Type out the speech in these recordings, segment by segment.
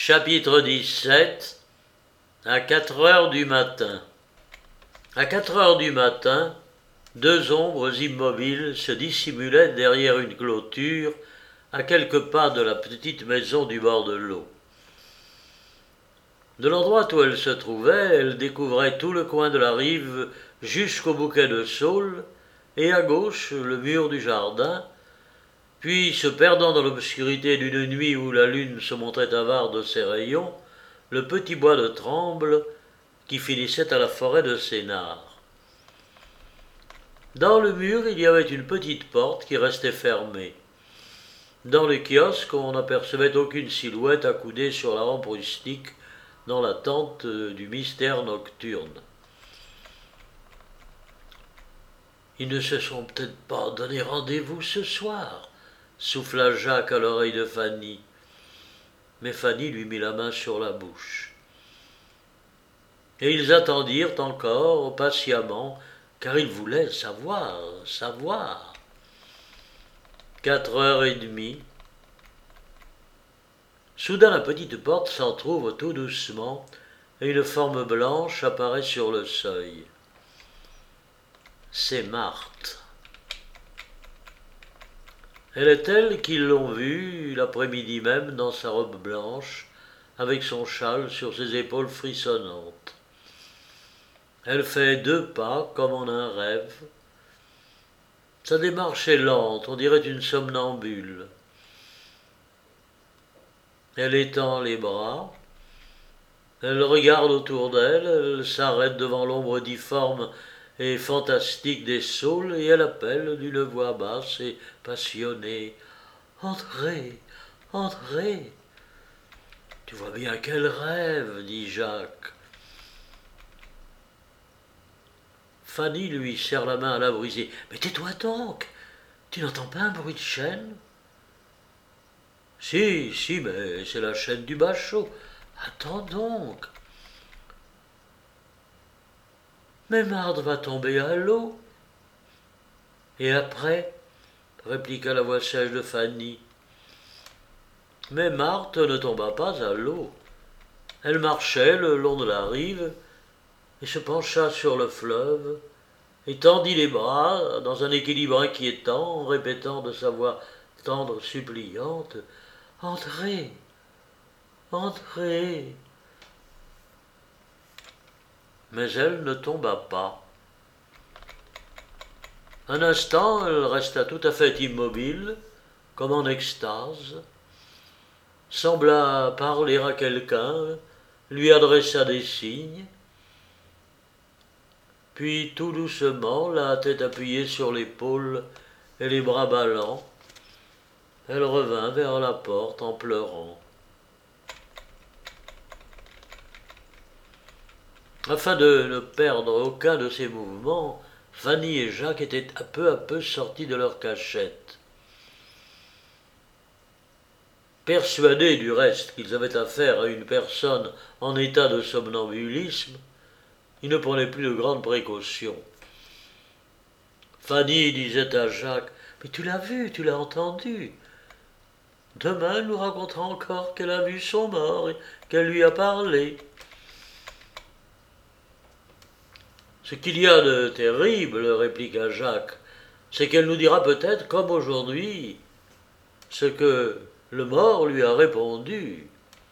Chapitre 17. À 4 heures du matin. À 4 heures du matin, deux ombres immobiles se dissimulaient derrière une clôture à quelques pas de la petite maison du bord de l'eau. De l'endroit où elle se trouvait, elle découvrait tout le coin de la rive jusqu'au bouquet de saules, et à gauche le mur du jardin, puis, se perdant dans l'obscurité d'une nuit où la lune se montrait avare de ses rayons, le petit bois de Tremble qui finissait à la forêt de Sénart. Dans le mur, il y avait une petite porte qui restait fermée. Dans le kiosque, on n'apercevait aucune silhouette accoudée sur la rampe rustique dans l'attente du mystère nocturne. Ils ne se sont peut-être pas donné rendez-vous ce soir, souffla Jacques à l'oreille de Fanny. Mais Fanny lui mit la main sur la bouche. Et ils attendirent encore patiemment, car ils voulaient savoir. 4h30. Soudain la petite porte s'entr'ouvre tout doucement, et une forme blanche apparaît sur le seuil. C'est Marthe. Elle est telle qu'ils l'ont vue l'après-midi même dans sa robe blanche, avec son châle sur ses épaules frissonnantes. Elle fait 2 pas comme en un rêve. Sa démarche est lente, on dirait une somnambule. Elle étend les bras, elle regarde autour d'elle, elle s'arrête devant l'ombre difforme et fantastique des saules, et elle appelle d'une voix basse et passionnée. « Entrez, entrez !»« Tu vois bien qu'elle rêve, » dit Jacques. Fanny lui serre la main à la brisée. « Mais tais-toi donc, tu n'entends pas un bruit de chaîne ?»« Si, mais c'est la chaîne du bachot. Attends donc. » « Mais Marthe va tomber à l'eau. »« Et après ?» répliqua la voix sèche de Fanny. Mais Marthe ne tomba pas à l'eau. Elle marchait le long de la rive et se pencha sur le fleuve, et tendit les bras dans un équilibre inquiétant, en répétant de sa voix tendre suppliante « Entrez, entrez !» Mais elle ne tomba pas. Un instant, elle resta tout à fait immobile, comme en extase, sembla parler à quelqu'un, lui adressa des signes, puis tout doucement, la tête appuyée sur l'épaule et les bras ballants, elle revint vers la porte en pleurant. Afin de ne perdre aucun de ses mouvements, Fanny et Jacques étaient peu à peu sortis de leur cachette. Persuadés du reste qu'ils avaient affaire à une personne en état de somnambulisme, ils ne prenaient plus de grandes précautions. Fanny disait à Jacques « Mais tu l'as vu, tu l'as entendu. Demain, elle nous racontera encore qu'elle a vu son mort et qu'elle lui a parlé. » « Ce qu'il y a de terrible, répliqua Jacques, c'est qu'elle nous dira peut-être, comme aujourd'hui, ce que le mort lui a répondu. »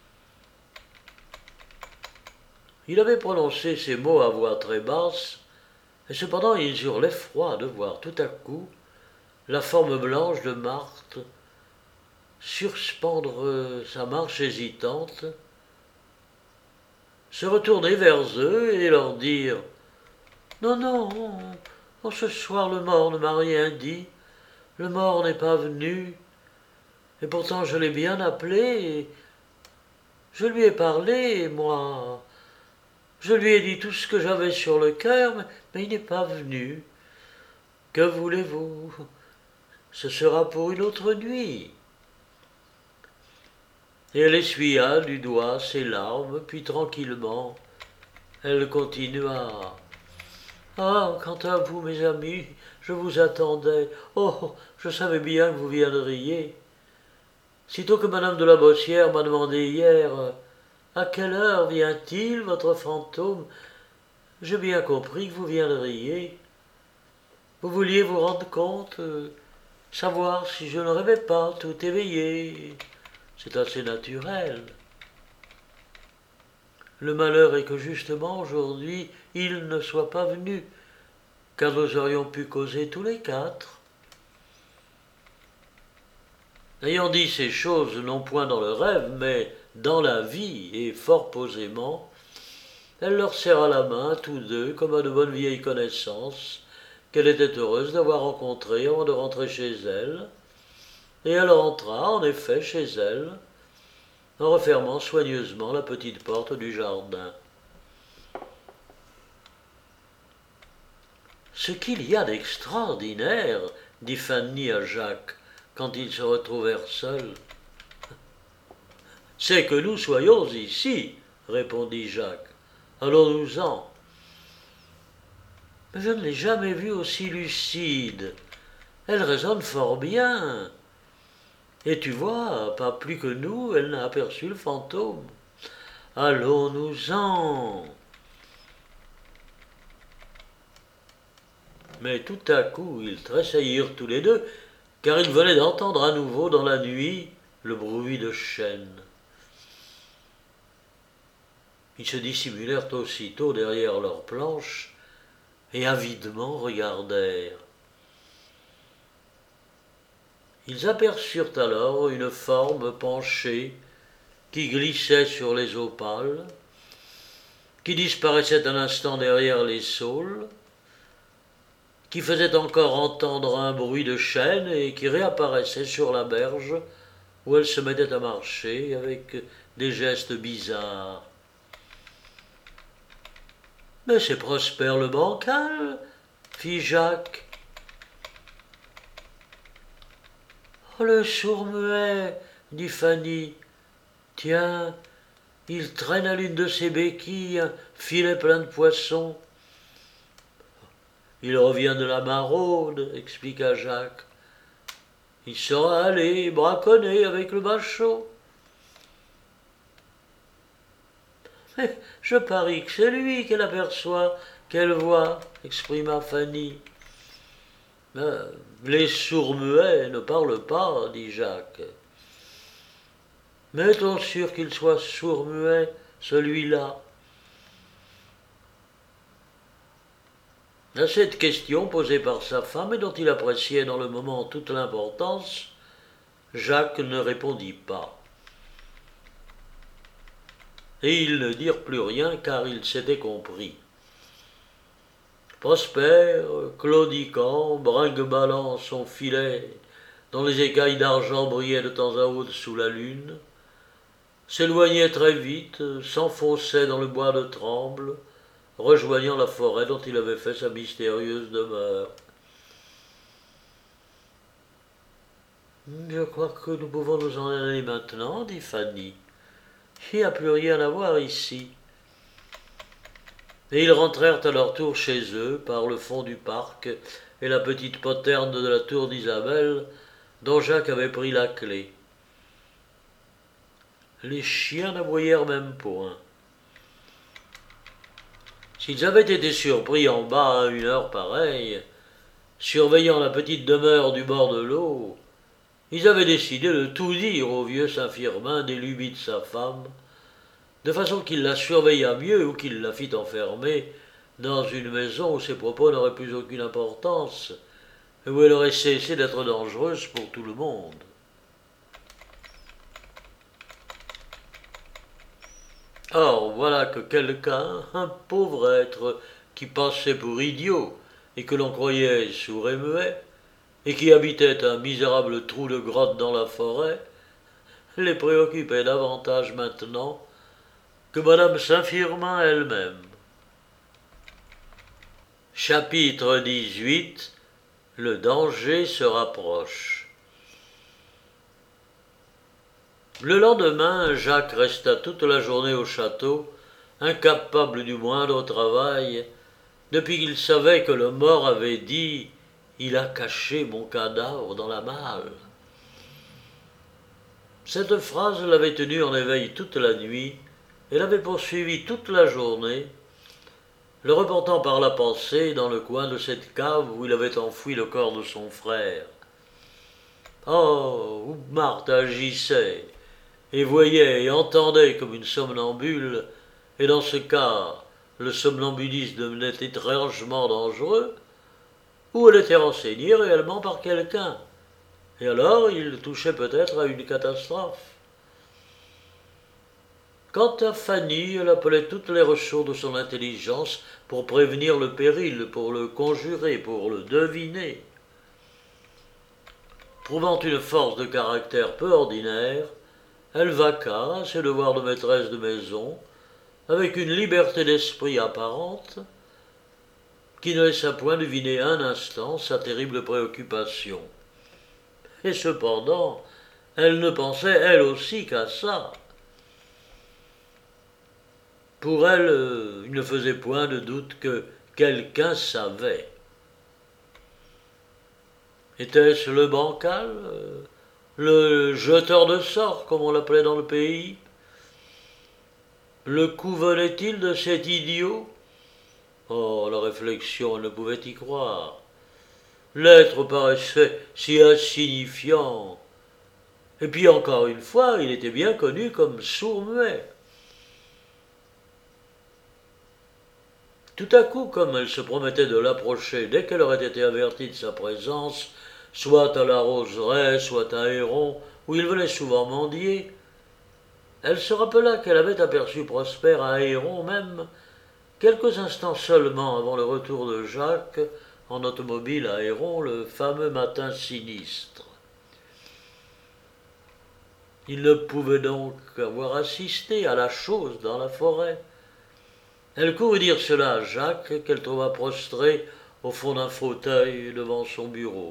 Il avait prononcé ces mots à voix très basse, et cependant ils eurent l'effroi de voir tout à coup la forme blanche de Marthe suspendre sa marche hésitante, se retourner vers eux et leur dire « Non, ce soir le mort ne m'a rien dit, le mort n'est pas venu, et pourtant je l'ai bien appelé, et je lui ai parlé, moi, je lui ai dit tout ce que j'avais sur le cœur, mais il n'est pas venu. Que voulez-vous? Ce sera pour une autre nuit. » Et elle essuya du doigt ses larmes, puis tranquillement, elle continua. « Ah, quant à vous, mes amis, je vous attendais. Oh, je savais bien que vous viendriez. Sitôt que madame de la Bossière m'a demandé hier À quelle heure vient-il, votre fantôme? J'ai bien compris que vous viendriez. Vous vouliez vous rendre compte, savoir si je ne rêvais pas, tout éveillé. C'est assez naturel. Le malheur est que justement aujourd'hui, il ne soit pas venu, car nous aurions pu causer tous les quatre. Ayant dit ces choses, non point dans le rêve, mais dans la vie, et fort posément, elle leur serra la main, tous deux, comme à de bonnes vieilles connaissances, qu'elle était heureuse d'avoir rencontrées avant de rentrer chez elle, et elle rentra, en effet, chez elle, en refermant soigneusement la petite porte du jardin. Ce qu'il y a d'extraordinaire, dit Fanny à Jacques, quand ils se retrouvèrent seuls. C'est que nous soyons ici, répondit Jacques. Allons-nous-en. Mais je ne l'ai jamais vue aussi lucide. Elle raisonne fort bien. Et tu vois, pas plus que nous, elle n'a aperçu le fantôme. Allons-nous-en. Mais tout à coup, ils tressaillirent tous les deux, car ils venaient d'entendre à nouveau dans la nuit le bruit de chaînes. Ils se dissimulèrent aussitôt derrière leurs planches et avidement regardèrent. Ils aperçurent alors une forme penchée qui glissait sur les eaux pâles, qui disparaissait un instant derrière les saules, qui faisait encore entendre un bruit de chaîne et qui réapparaissait sur la berge où elle se mettait à marcher avec des gestes bizarres. « Mais c'est Prosper le bancal, fit Jacques. « Oh, le sourd-muet, dit Fanny. Tiens, il traîne à l'une de ses béquilles un filet plein de poissons. Il revient de la maraude, expliqua Jacques. Il sera allé braconner avec le bachot. Mais je parie que c'est lui qu'elle aperçoit, qu'elle voit, exprima Fanny. Les sourds-muets ne parlent pas, dit Jacques. Mais est-on sûr qu'il soit sourd-muet, celui-là? À cette question posée par sa femme et dont il appréciait dans le moment toute l'importance, Jacques ne répondit pas. Et ils ne dirent plus rien car ils s'étaient compris. Prosper, claudiquant, brinque-ballant son filet, dont les écailles d'argent brillaient de temps à autre sous la lune, s'éloignait très vite, s'enfonçait dans le bois de Tremble, rejoignant la forêt dont il avait fait sa mystérieuse demeure. « Je crois que nous pouvons nous en aller maintenant, dit Fanny. Il n'y a plus rien à voir ici. » Et ils rentrèrent à leur tour chez eux, par le fond du parc et la petite poterne de la tour d'Isabelle, dont Jacques avait pris la clé. Les chiens n'aboyèrent même point. S'ils avaient été surpris en bas à une heure pareille, surveillant la petite demeure du bord de l'eau, ils avaient décidé de tout dire au vieux Saint-Firmin des lubies de sa femme, de façon qu'il la surveillât mieux ou qu'il la fît enfermer dans une maison où ses propos n'auraient plus aucune importance et où elle aurait cessé d'être dangereuse pour tout le monde. Or, voilà que quelqu'un, un pauvre être qui passait pour idiot et que l'on croyait sourd et muet, et qui habitait un misérable trou de grotte dans la forêt, les préoccupait davantage maintenant que madame Saint-Firmin elle-même. Chapitre 18. Le danger se rapproche. Le lendemain, Jacques resta toute la journée au château, incapable du moindre travail, depuis qu'il savait que le mort avait dit « Il a caché mon cadavre dans la malle ». Cette phrase l'avait tenu en éveil toute la nuit, et l'avait poursuivi toute la journée, le reportant par la pensée dans le coin de cette cave où il avait enfoui le corps de son frère. Oh, où Marthe agissait, et voyait et entendait comme une somnambule, et dans ce cas, le somnambulisme devenait étrangement dangereux, ou elle était renseignée réellement par quelqu'un, et alors il touchait peut-être à une catastrophe. Quant à Fanny, elle appelait toutes les ressources de son intelligence pour prévenir le péril, pour le conjurer, pour le deviner. Prouvant une force de caractère peu ordinaire, elle vaqua à ses devoirs de maîtresse de maison, avec une liberté d'esprit apparente, qui ne laissa point deviner un instant sa terrible préoccupation. Et cependant, elle ne pensait elle aussi qu'à ça. Pour elle, il ne faisait point de doute que quelqu'un savait. Était-ce le bancal, le jeteur de sorts, comme on l'appelait dans le pays? Le coup venait-il de cet idiot? Oh, la réflexion, elle ne pouvait y croire. L'être paraissait si insignifiant. Et puis encore une fois, il était bien connu comme sourd-muet. Tout à coup, comme elle se promettait de l'approcher dès qu'elle aurait été avertie de sa présence, soit à la roseraie, soit à Héron, où il venait souvent mendier, elle se rappela qu'elle avait aperçu Prosper à Héron même, quelques instants seulement avant le retour de Jacques, en automobile à Héron, le fameux matin sinistre. Il ne pouvait donc avoir assisté à la chose dans la forêt. Elle courut dire cela à Jacques, qu'elle trouva prostré au fond d'un fauteuil devant son bureau.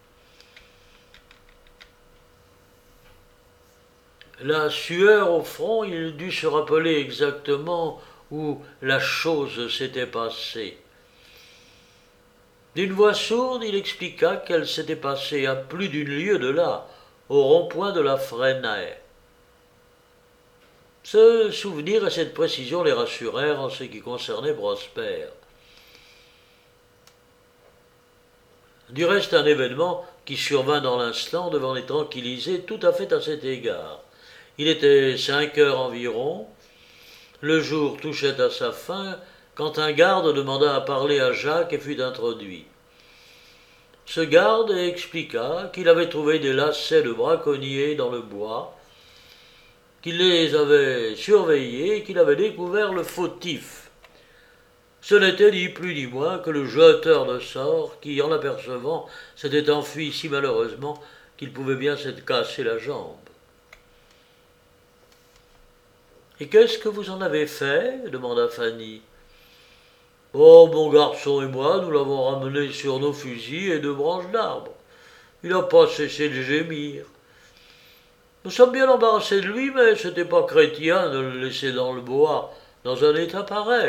La sueur au front, il dut se rappeler exactement où la chose s'était passée. D'une voix sourde, il expliqua qu'elle s'était passée à plus d'une lieue de là, au rond-point de la Fresnaye. Ce souvenir et cette précision les rassurèrent en ce qui concernait Prosper. Du reste, un événement qui survint dans l'instant devant les tranquilliser tout à fait à cet égard. Il était 5 heures environ, le jour touchait à sa fin, quand un garde demanda à parler à Jacques et fut introduit. Ce garde expliqua qu'il avait trouvé des lacets de braconniers dans le bois, qu'il les avait surveillés et qu'il avait découvert le fautif. Ce n'était ni plus ni moins que le jeteur de sorts qui, en l'apercevant, s'était enfui si malheureusement qu'il pouvait bien s'être cassé la jambe. « Et qu'est-ce que vous en avez fait » demanda Fanny. « Oh, mon garçon et moi, nous l'avons ramené sur nos fusils et 2 branches d'arbres. Il n'a pas cessé de gémir. Nous sommes bien embarrassés de lui, mais c'était pas chrétien de le laisser dans le bois, dans un état pareil. »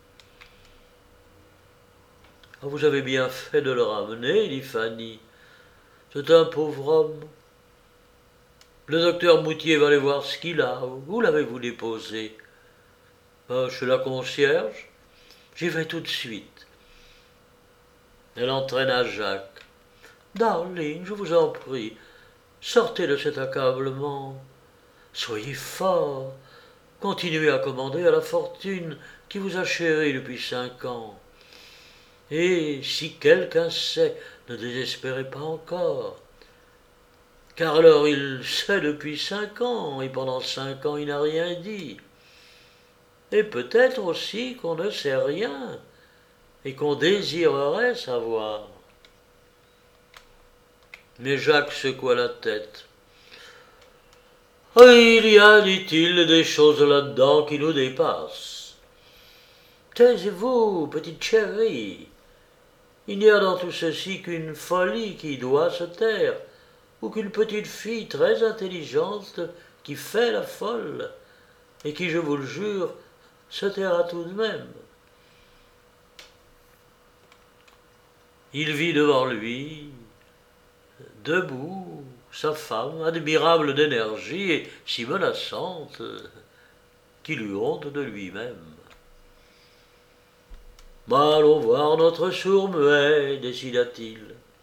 « Ah, vous avez bien fait de le ramener, dit Fanny. C'est un pauvre homme. Le docteur Moutier va aller voir ce qu'il a. Où l'avez-vous déposé ? Chez la concierge. J'y vais tout de suite. Elle entraîna Jacques. Darling, je vous en prie, sortez de cet accablement. Soyez fort. Continuez à commander à la fortune qui vous a chéri depuis 5 ans. Et si quelqu'un sait, ne désespérez pas encore. Car alors il sait depuis 5 ans, et pendant 5 ans il n'a rien dit. Et peut-être aussi qu'on ne sait rien, et qu'on désirerait savoir. Mais Jacques secoua la tête. « Il y a, dit-il, des choses là-dedans qui nous dépassent. Taisez-vous, petite chérie. Il n'y a dans tout ceci qu'une folie qui doit se taire, ou qu'une petite fille très intelligente qui fait la folle, et qui, je vous le jure, se taira tout de même. » Il vit devant lui, debout, sa femme, admirable d'énergie et si menaçante. qu'il eut honte de lui-même. « Allons voir notre sourd-muet, décida-t-il.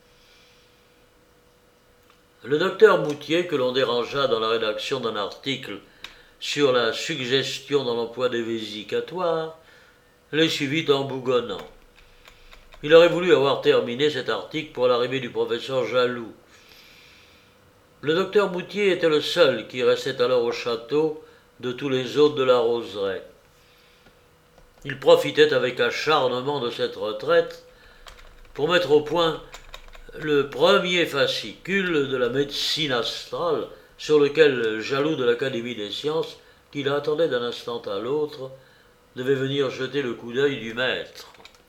Le docteur Moutier, que l'on dérangea dans la rédaction d'un article sur la suggestion dans l'emploi des vésicatoires, les suivit en bougonnant. Il aurait voulu avoir terminé cet article pour l'arrivée du professeur Jaloux. Le docteur Moutier était le seul qui restait alors au château de tous les hôtes de la roseraie. Il profitait avec acharnement de cette retraite pour mettre au point le premier fascicule de la médecine astrale sur lequel Jaloux de l'Académie des sciences, qui l'attendait d'un instant à l'autre, devait venir jeter le coup d'œil du maître.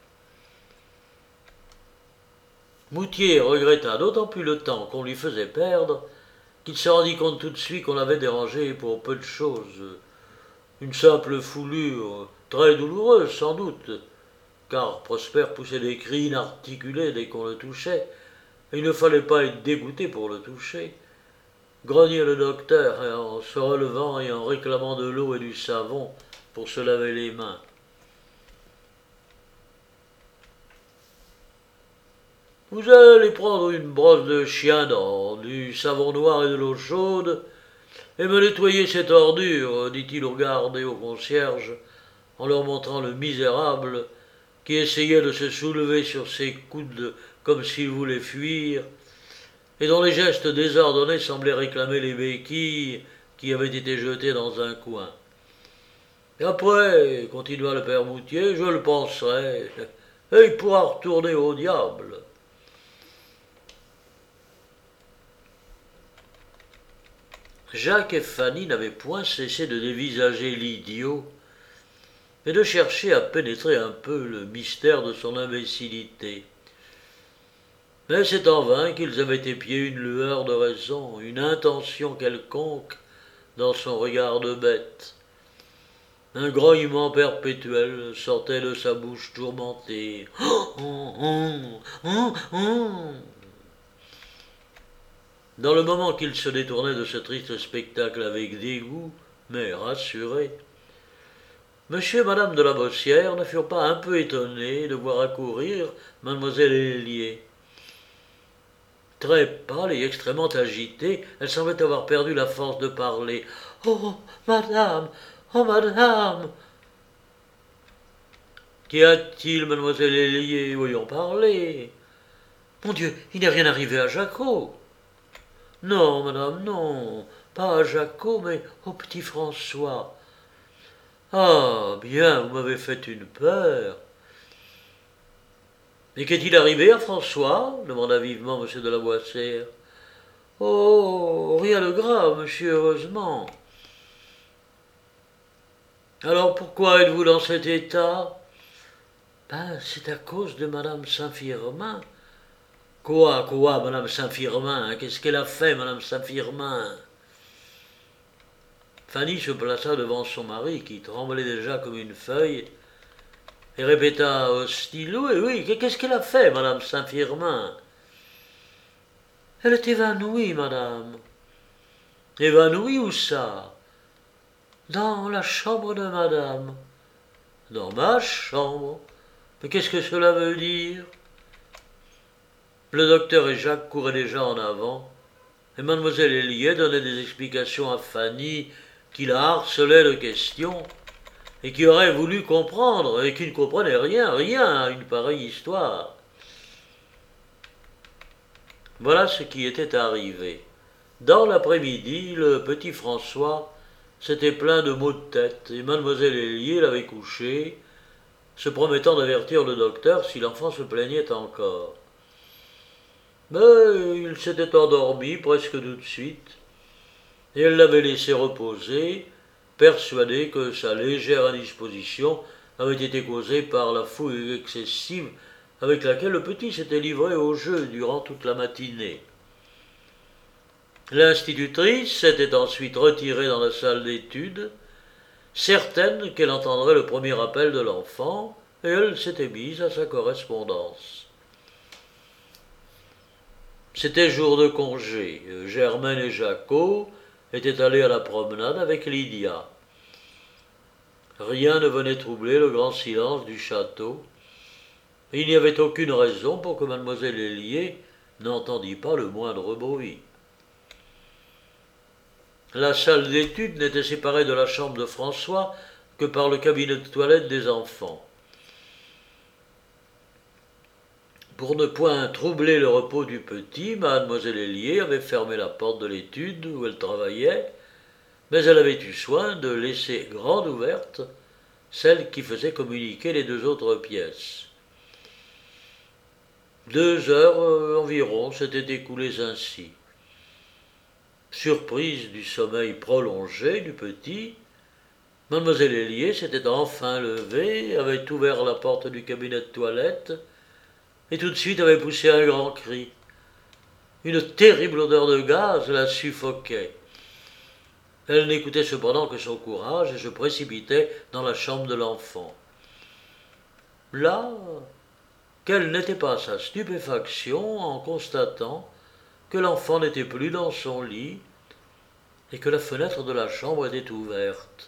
Moutier regretta d'autant plus le temps qu'on lui faisait perdre qu'il se rendit compte tout de suite qu'on l'avait dérangé pour peu de choses. Une simple foulure, très douloureuse sans doute, car Prosper poussait des cris inarticulés dès qu'on le touchait, et il ne fallait pas être dégoûté pour le toucher. Grognait le docteur en se relevant et en réclamant de l'eau et du savon pour se laver les mains. Vous allez prendre une brosse de chien-dent, du savon noir et de l'eau chaude, et me nettoyer cette ordure, dit-il aux gardes et aux concierges, en leur montrant le misérable qui essayait de se soulever sur ses coudes comme s'il voulait fuir, et dont les gestes désordonnés semblaient réclamer les béquilles qui avaient été jetées dans un coin. Et après, continua le père Moutier, je le penserai, et il pourra retourner au diable. Jacques et Fanny n'avaient point cessé de dévisager l'idiot et de chercher à pénétrer un peu le mystère de son imbécilité. Mais c'est en vain qu'ils avaient épié une lueur de raison, une intention quelconque dans son regard de bête. Un grognement perpétuel sortait de sa bouche tourmentée. Dans le moment qu'il se détournait de ce triste spectacle avec dégoût, mais rassuré, monsieur et madame de la Bossière ne furent pas un peu étonnés de voir accourir mademoiselle Hélier. Très pâle et extrêmement agitée, elle semblait avoir perdu la force de parler. « Oh, madame! Oh, madame !»« Qu'y a-t-il, mademoiselle Hélier? Voyons parler. »« Mon Dieu, il n'est rien arrivé à Jacot. »« Non, madame, non, pas à Jacot, mais au petit François. »« Ah, bien, vous m'avez fait une peur. »« Mais qu'est-il arrivé à François ?» demanda vivement M. de la Boissière. « Oh, rien de grave, monsieur, heureusement. »« Alors pourquoi êtes-vous dans cet état ?»« Ben, c'est à cause de madame Saint-Firmin. »« Quoi, madame Saint-Firmin? Qu'est-ce qu'elle a fait, madame Saint-Firmin ?» Fanny se plaça devant son mari, qui tremblait déjà comme une feuille, et répéta au stylo, « Oui, qu'est-ce qu'elle a fait, madame Saint-Firmin ?»« Elle est évanouie, madame. »« Évanouie, où ça ?»« Dans la chambre de madame. »« Dans ma chambre? Mais qu'est-ce que cela veut dire ?» Le docteur et Jacques couraient déjà en avant, et mademoiselle Hélier donnait des explications à Fanny qui la harcelait de questions, et qui aurait voulu comprendre, et qui ne comprenait rien à une pareille histoire. Voilà ce qui était arrivé. Dans l'après-midi, le petit François s'était plein de maux de tête, et mademoiselle Hélier l'avait couché, se promettant d'avertir le docteur si l'enfant se plaignait encore. Mais il s'était endormi presque tout de suite, et elle l'avait laissé reposer, persuadée que sa légère indisposition avait été causée par la fougue excessive avec laquelle le petit s'était livré au jeu durant toute la matinée. L'institutrice s'était ensuite retirée dans la salle d'études, certaine qu'elle entendrait le premier appel de l'enfant, et elle s'était mise à sa correspondance. C'était jour de congé. Germaine et Jacot étaient allés à la promenade avec Lydia. Rien ne venait troubler le grand silence du château, et il n'y avait aucune raison pour que mademoiselle Hélier n'entendît pas le moindre bruit. La salle d'études n'était séparée de la chambre de François que par le cabinet de toilette des enfants. Pour ne point troubler le repos du petit, mademoiselle Hélier avait fermé la porte de l'étude où elle travaillait, mais elle avait eu soin de laisser grande ouverte celle qui faisait communiquer les deux autres pièces. 2 heures environ s'étaient écoulées ainsi. Surprise du sommeil prolongé du petit, mademoiselle Hélier s'était enfin levée, avait ouvert la porte du cabinet de toilette, et tout de suite avait poussé un grand cri. Une terrible odeur de gaz la suffoquait. Elle n'écoutait cependant que son courage et se précipitait dans la chambre de l'enfant. Là, quelle n'était pas sa stupéfaction en constatant que l'enfant n'était plus dans son lit et que la fenêtre de la chambre était ouverte.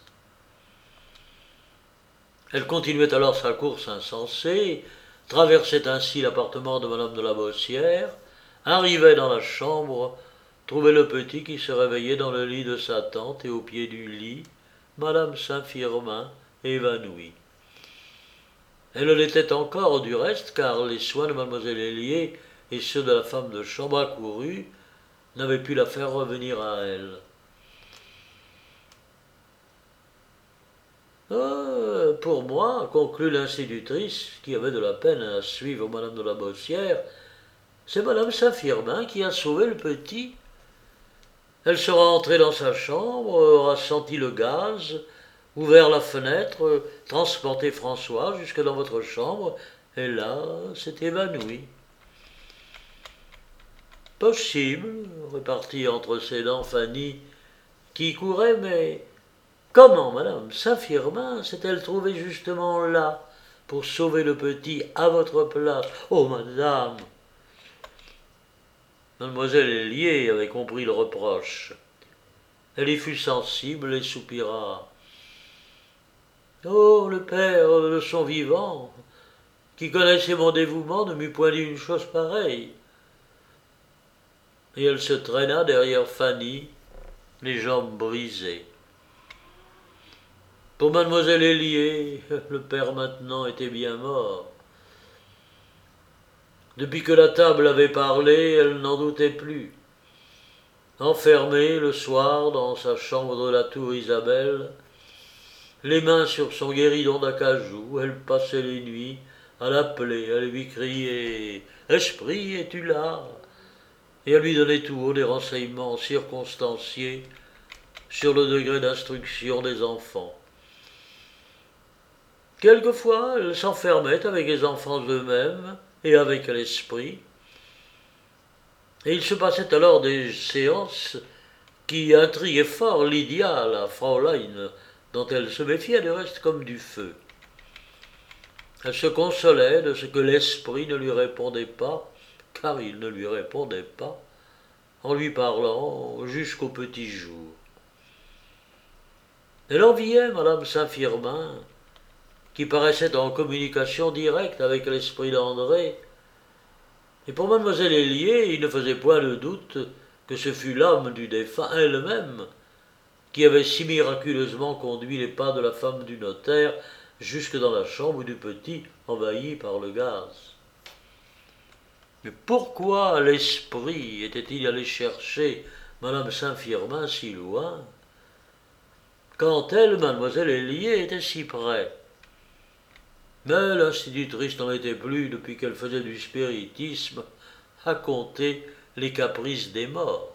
Elle continuait alors sa course insensée, traversait ainsi l'appartement de madame de la Bossière, arrivait dans la chambre, trouvait le petit qui se réveillait dans le lit de sa tante et au pied du lit, madame Saint-Firmin évanouie. Elle l'était encore du reste, car les soins de mademoiselle Hélier et ceux de la femme de chambre accourue n'avaient pu la faire revenir à elle. Pour moi, conclut l'institutrice, qui avait de la peine à suivre madame de la Bossière, c'est madame Saint-Firmin qui a sauvé le petit. Elle sera entrée dans sa chambre, aura senti le gaz, ouvert la fenêtre, transporté François jusque dans votre chambre, et là, s'est évanouie. Possible, repartit entre ses dents Fanny, qui courait, mais comment madame Saint-Firmin s'est-elle trouvée justement là, pour sauver le petit à votre place? Oh madame! Mademoiselle Hélier avait compris le reproche. Elle y fut sensible et soupira. Oh, le père de son vivant, qui connaissait mon dévouement, ne m'eût point dit une chose pareille. Et elle se traîna derrière Fanny, les jambes brisées. Pour mademoiselle Hélier, le père maintenant était bien mort. Depuis que la table avait parlé, elle n'en doutait plus. Enfermée le soir dans sa chambre de la tour Isabelle, les mains sur son guéridon d'acajou, elle passait les nuits à l'appeler, à lui crier « Esprit, es-tu là ?» et à lui donner tout haut des renseignements circonstanciés sur le degré d'instruction des enfants. Quelquefois, elle s'enfermait avec les enfants eux-mêmes et avec l'esprit, et il se passait alors des séances qui intriguaient fort Lydia, la Fraulein, dont elle se méfiait du reste comme du feu. Elle se consolait de ce que l'esprit ne lui répondait pas, car il ne lui répondait pas, en lui parlant jusqu'au petit jour. Elle enviait madame Saint-Firmin, qui paraissait en communication directe avec l'esprit d'André, et pour mademoiselle Hélier, il ne faisait point de doute que ce fût l'âme du défunt elle-même qui avait si miraculeusement conduit les pas de la femme du notaire jusque dans la chambre du petit envahi par le gaz. Mais pourquoi l'esprit était-il allé chercher madame Saint-Firmin si loin, quand elle, mademoiselle Hélier, était si près? Mais l'institutrice n'en était plus depuis qu'elle faisait du spiritisme à compter les caprices des morts.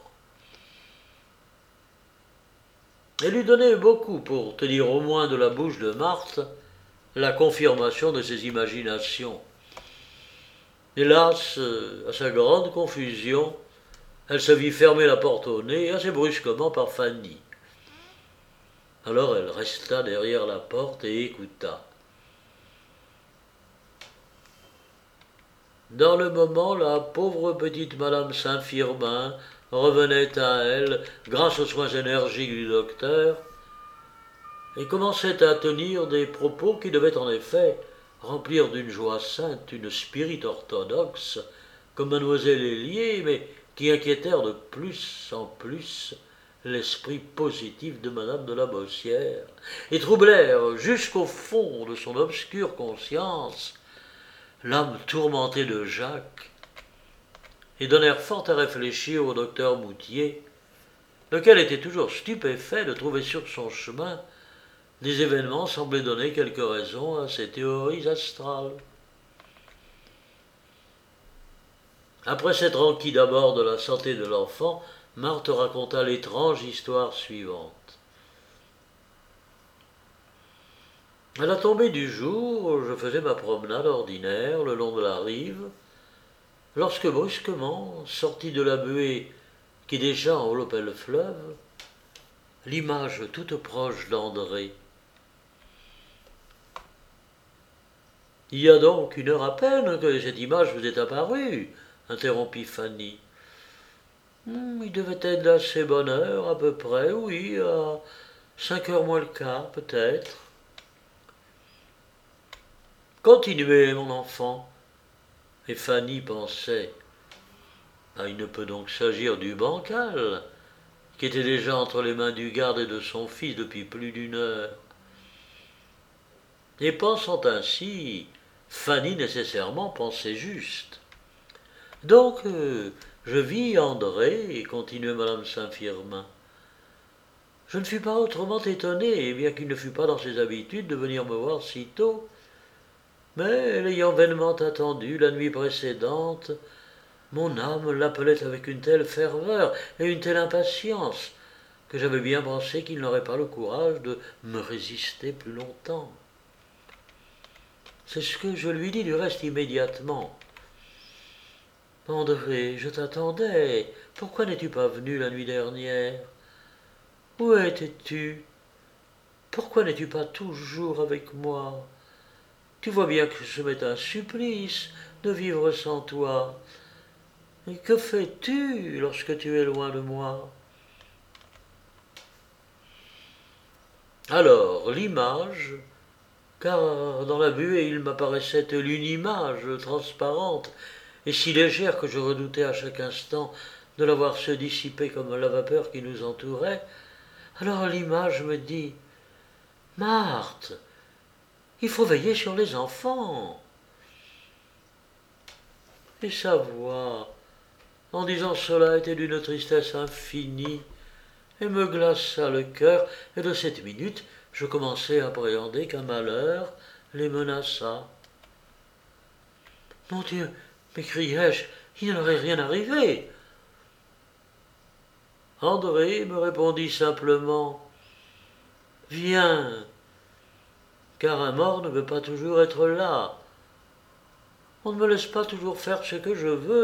Elle lui donnait beaucoup pour tenir au moins de la bouche de Marthe la confirmation de ses imaginations. Hélas, à sa grande confusion, elle se vit fermer la porte au nez assez brusquement par Fanny. Alors elle resta derrière la porte et écouta. Dans le moment, la pauvre petite madame Saint-Firmin revenait à elle grâce aux soins énergiques du docteur, et commençait à tenir des propos qui devaient en effet remplir d'une joie sainte une spirit orthodoxe, comme mademoiselle Hélier, mais qui inquiétèrent de plus en plus l'esprit positif de madame de la Bossière, et troublèrent jusqu'au fond de son obscure conscience l'âme tourmentée de Jacques, et donnèrent fort à réfléchir au docteur Moutier, lequel était toujours stupéfait de trouver sur son chemin des événements semblaient donner quelques raisons à ses théories astrales. Après s'être enquis d'abord de la santé de l'enfant, Marthe raconta l'étrange histoire suivante. À la tombée du jour, je faisais ma promenade ordinaire le long de la rive, lorsque brusquement, sorti de la buée qui déjà enveloppait le fleuve, l'image toute proche d'André. Il y a donc 1 heure à peine que cette image vous est apparue, interrompit Fanny. Il devait être d'assez bonne heure, à peu près, oui, à 5 heures moins le quart, peut-être. Continuez, mon enfant. Et Fanny pensait, il ne peut donc s'agir du bancal, qui était déjà entre les mains du garde et de son fils depuis plus d'1 heure. Et pensant ainsi, Fanny nécessairement pensait juste. Donc, je vis André, continuait madame Saint-Firmin. Je ne fus pas autrement étonné, bien qu'il ne fût pas dans ses habitudes de venir me voir si tôt. Mais, l'ayant vainement attendu la nuit précédente, mon âme l'appelait avec une telle ferveur et une telle impatience que j'avais bien pensé qu'il n'aurait pas le courage de me résister plus longtemps. C'est ce que je lui dis du reste immédiatement. André, je t'attendais. Pourquoi n'es-tu pas venu la nuit dernière? Où étais-tu? Pourquoi n'es-tu pas toujours avec moi? Tu vois bien que ce m'est un supplice de vivre sans toi. Et que fais-tu lorsque tu es loin de moi? Alors, l'image, car dans la buée il m'apparaissait une image transparente et si légère que je redoutais à chaque instant de la voir se dissiper comme la vapeur qui nous entourait, alors l'image me dit « Marthe, il faut veiller sur les enfants !» Et sa voix, en disant cela, était d'une tristesse infinie et me glaça le cœur, et de cette minute, je commençai à appréhender qu'un malheur les menaçât. « Mon Dieu, m'écriai-je, il n'aurait rien arrivé !» André me répondit simplement « Viens, car un mort ne peut pas toujours être là. On ne me laisse pas toujours faire ce que je veux. »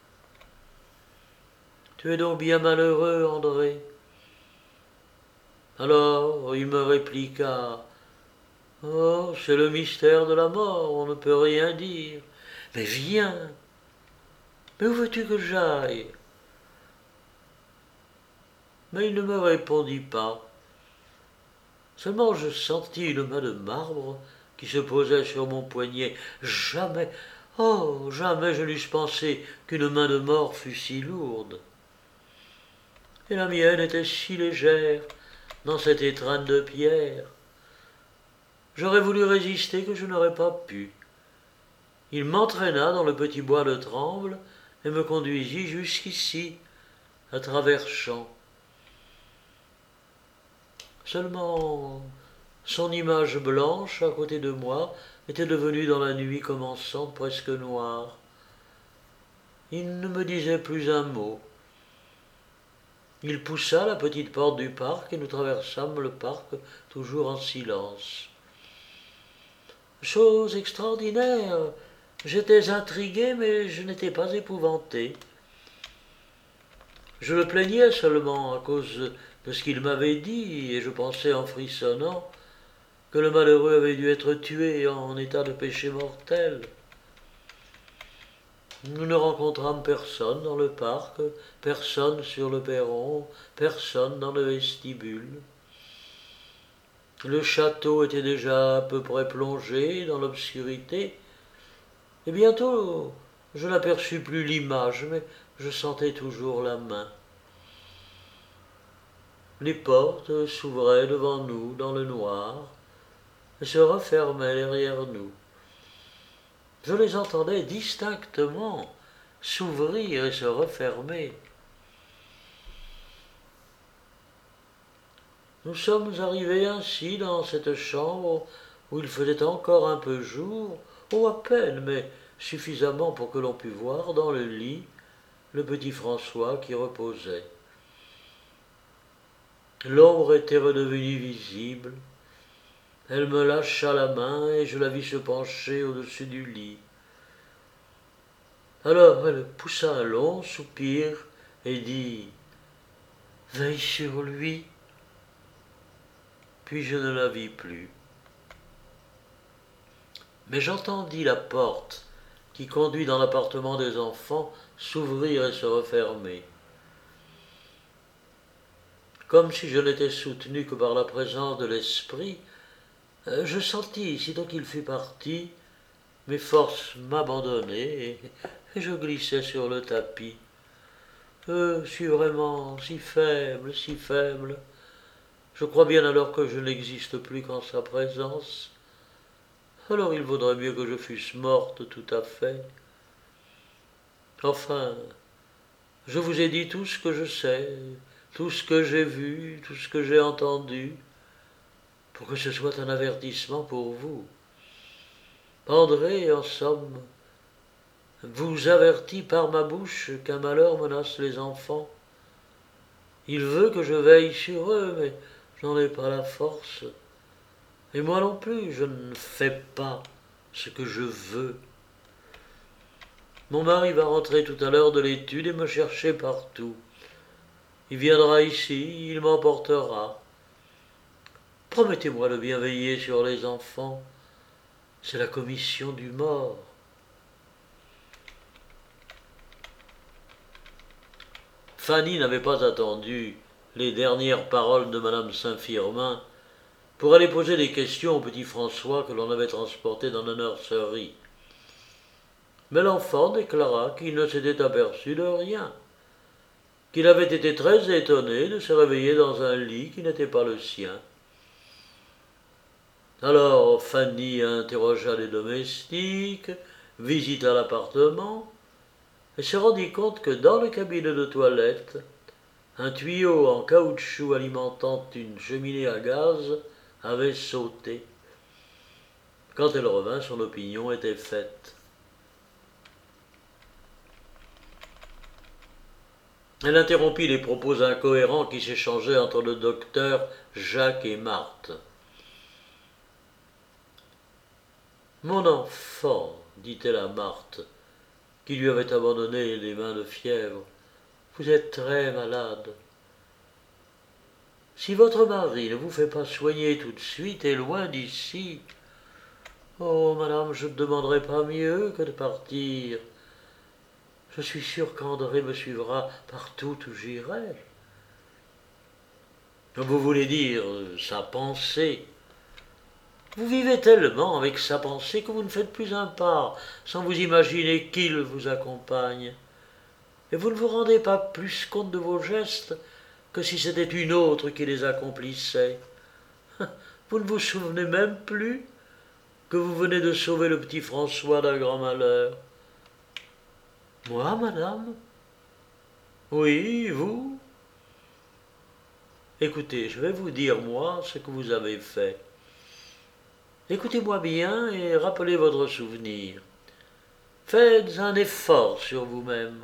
Tu es donc bien malheureux, André. Alors il me répliqua « Oh, c'est le mystère de la mort, on ne peut rien dire. Mais viens. Mais où veux-tu que j'aille ?» Mais il ne me répondit pas. Seulement je sentis une main de marbre qui se posait sur mon poignet. Jamais, oh, jamais je n'eusse pensé qu'une main de mort fût si lourde. Et la mienne était si légère dans cette étreinte de pierre. J'aurais voulu résister que je n'aurais pas pu. Il m'entraîna dans le petit bois de Tremble et me conduisit jusqu'ici, à travers champs. Seulement, son image blanche à côté de moi était devenue dans la nuit commençante presque noire. Il ne me disait plus un mot. Il poussa la petite porte du parc et nous traversâmes le parc toujours en silence. Chose extraordinaire, j'étais intrigué mais je n'étais pas épouvanté. Je le plaignais seulement à cause de ce qu'il m'avait dit et je pensais en frissonnant que le malheureux avait dû être tué en état de péché mortel. Nous ne rencontrâmes personne dans le parc, personne sur le perron, personne dans le vestibule. Le château était déjà à peu près plongé dans l'obscurité, et bientôt je n'aperçus plus l'image, mais je sentais toujours la main. Les portes s'ouvraient devant nous dans le noir et se refermaient derrière nous. Je les entendais distinctement s'ouvrir et se refermer. Nous sommes arrivés ainsi dans cette chambre où il faisait encore un peu jour, ou à peine, mais suffisamment pour que l'on pût voir dans le lit le petit François qui reposait. L'ombre était redevenue visible. Elle me lâcha la main et je la vis se pencher au-dessus du lit. Alors elle poussa un long soupir et dit « Veille sur lui ». Puis je ne la vis plus. Mais j'entendis la porte qui conduit dans l'appartement des enfants s'ouvrir et se refermer. Comme si je n'étais soutenu que par la présence de l'esprit, je sentis, sitôt qu'il fut parti, mes forces m'abandonner et je glissai sur le tapis. Je suis vraiment si faible, si faible. Je crois bien alors que je n'existe plus qu'en sa présence. Alors il vaudrait mieux que je fusse morte tout à fait. Enfin, je vous ai dit tout ce que je sais, tout ce que j'ai vu, tout ce que j'ai entendu, pour que ce soit un avertissement pour vous. André, en somme, vous avertit par ma bouche qu'un malheur menace les enfants. Il veut que je veille sur eux, mais je n'en ai pas la force. Et moi non plus, je ne fais pas ce que je veux. Mon mari va rentrer tout à l'heure de l'étude et me chercher partout. Il viendra ici, il m'emportera. Promettez-moi de bien veiller sur les enfants. C'est la commission du mort. Fanny n'avait pas attendu les dernières paroles de madame Saint-Firmin pour aller poser des questions au petit François que l'on avait transporté dans la nurserie. Mais l'enfant déclara qu'il ne s'était aperçu de rien, qu'il avait été très étonné de se réveiller dans un lit qui n'était pas le sien. Alors Fanny interrogea les domestiques, visita l'appartement, et se rendit compte que dans le cabinet de toilette, un tuyau en caoutchouc alimentant une cheminée à gaz avait sauté. Quand elle revint, son opinion était faite. Elle interrompit les propos incohérents qui s'échangeaient entre le docteur, Jacques et Marthe. « Mon enfant, dit-elle à Marthe, qui lui avait abandonné les mains de fièvre, vous êtes très malade. Si votre mari ne vous fait pas soigner tout de suite et loin d'ici, oh, madame, je ne demanderai pas mieux que de partir. Je suis sûr qu'André me suivra partout où j'irai. Vous voulez dire sa pensée. Vous vivez tellement avec sa pensée que vous ne faites plus un pas sans vous imaginer qu'il vous accompagne. Et vous ne vous rendez pas plus compte de vos gestes que si c'était une autre qui les accomplissait. Vous ne vous souvenez même plus que vous venez de sauver le petit François d'un grand malheur. Moi, madame? Oui, vous? Écoutez, je vais vous dire, moi, ce que vous avez fait. Écoutez-moi bien et rappelez votre souvenir. Faites un effort sur vous-même.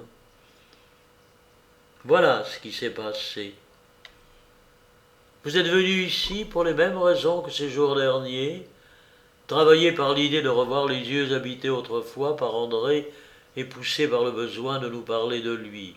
Voilà ce qui s'est passé. Vous êtes venu ici pour les mêmes raisons que ces jours derniers, travaillé par l'idée de revoir les lieux habités autrefois par André et poussé par le besoin de nous parler de lui.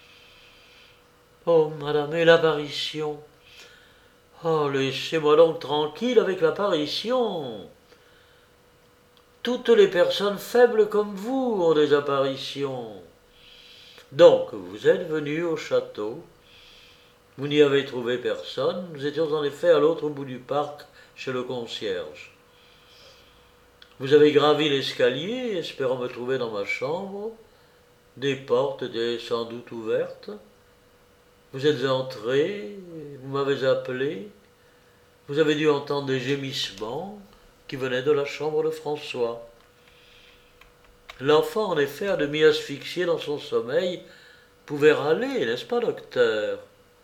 Oh, madame, et l'apparition? Oh, laissez-moi donc tranquille avec l'apparition. Toutes les personnes faibles comme vous ont des apparitions. Donc, vous êtes venu au château, Vous n'y avez trouvé personne. Nous étions en effet à l'autre bout du parc, chez le concierge. Vous avez gravi l'escalier, espérant me trouver dans ma chambre. Des portes étaient sans doute ouvertes. Vous êtes entré, vous m'avez appelé. Vous avez dû entendre des gémissements qui venaient de la chambre de François. L'enfant, en effet, à demi asphyxié dans son sommeil, pouvait râler, n'est-ce pas, docteur?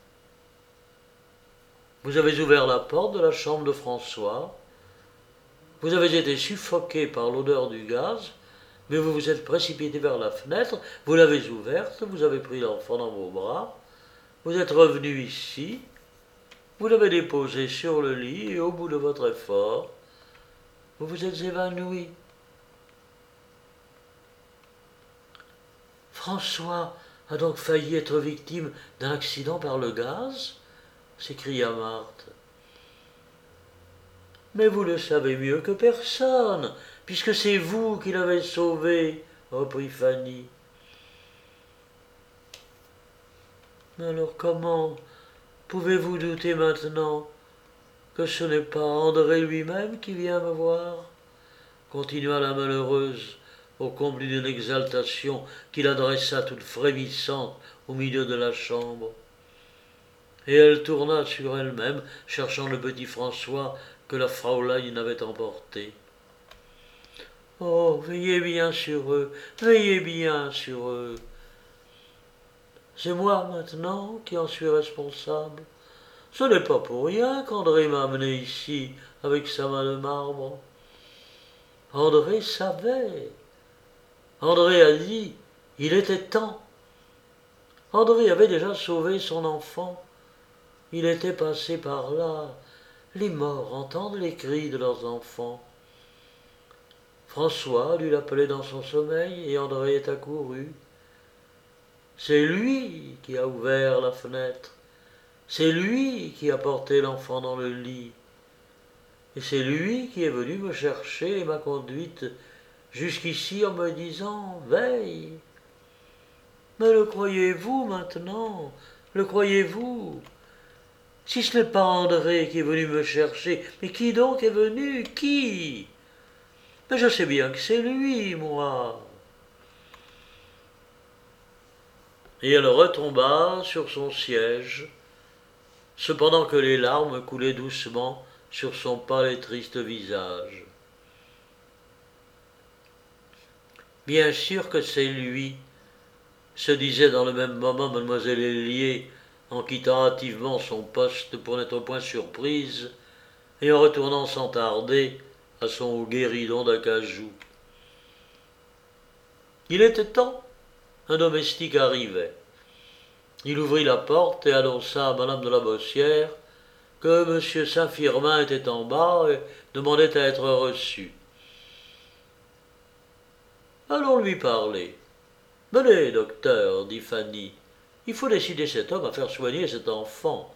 Vous avez ouvert la porte de la chambre de François. Vous avez été suffoqué par l'odeur du gaz, mais vous vous êtes précipité vers la fenêtre, vous l'avez ouverte, vous avez pris l'enfant dans vos bras, vous êtes revenu ici, vous l'avez déposé sur le lit et au bout de votre effort, vous vous êtes évanoui. François a donc failli être victime d'un accident par le gaz? S'écria Marthe. Mais vous le savez mieux que personne, puisque c'est vous qui l'avez sauvé, reprit Fanny. Mais alors comment pouvez-vous douter maintenant que ce n'est pas André lui-même qui vient me voir? Continua la malheureuse, au comble d'une exaltation qui l'adressa toute frémissante au milieu de la chambre. Et elle tourna sur elle-même, cherchant le petit François que la Fraulein avait emporté. Oh, veillez bien sur eux, veillez bien sur eux. C'est moi maintenant qui en suis responsable. Ce n'est pas pour rien qu'André m'a amené ici avec sa main de marbre. André savait. André a dit, il était temps. André avait déjà sauvé son enfant. Il était passé par là. Les morts entendent les cris de leurs enfants. François dut l'appeler dans son sommeil et André est accouru. C'est lui qui a ouvert la fenêtre. C'est lui qui a porté l'enfant dans le lit. Et c'est lui qui est venu me chercher et m'a conduite jusqu'ici en me disant « Veille !» Mais le croyez-vous maintenant? Le croyez-vous? Si ce n'est pas André qui est venu me chercher, mais qui donc est venu? Qui? Mais je sais bien que c'est lui, moi. Et elle retomba sur son siège, cependant que les larmes coulaient doucement sur son pâle et triste visage. Bien sûr que c'est lui, se disait dans le même moment mademoiselle Hélier, en quittant hâtivement son poste pour n'être point surprise, et en retournant sans tarder à son guéridon d'acajou. Il était temps, un domestique arrivait. Il ouvrit la porte et annonça à madame de la Bossière que M. Saint-Firmin était en bas et demandait à être reçu. Allons lui parler. Venez, docteur, dit Fanny, il faut décider cet homme à faire soigner cet enfant.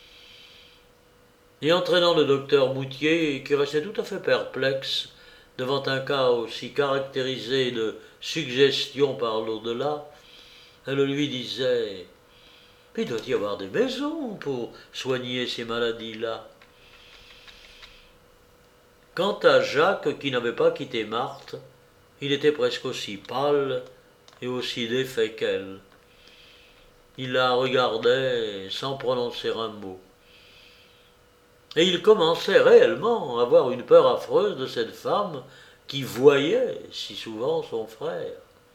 Et entraînant le docteur Moutier, qui restait tout à fait perplexe devant un cas aussi caractérisé de suggestion par l'au-delà, elle lui disait « Il doit y avoir des maisons pour soigner ces maladies-là. » Quant à Jacques, qui n'avait pas quitté Marthe, il était presque aussi pâle et aussi défait qu'elle. Il la regardait sans prononcer un mot. Et il commençait réellement à avoir une peur affreuse de cette femme qui voyait si souvent son frère.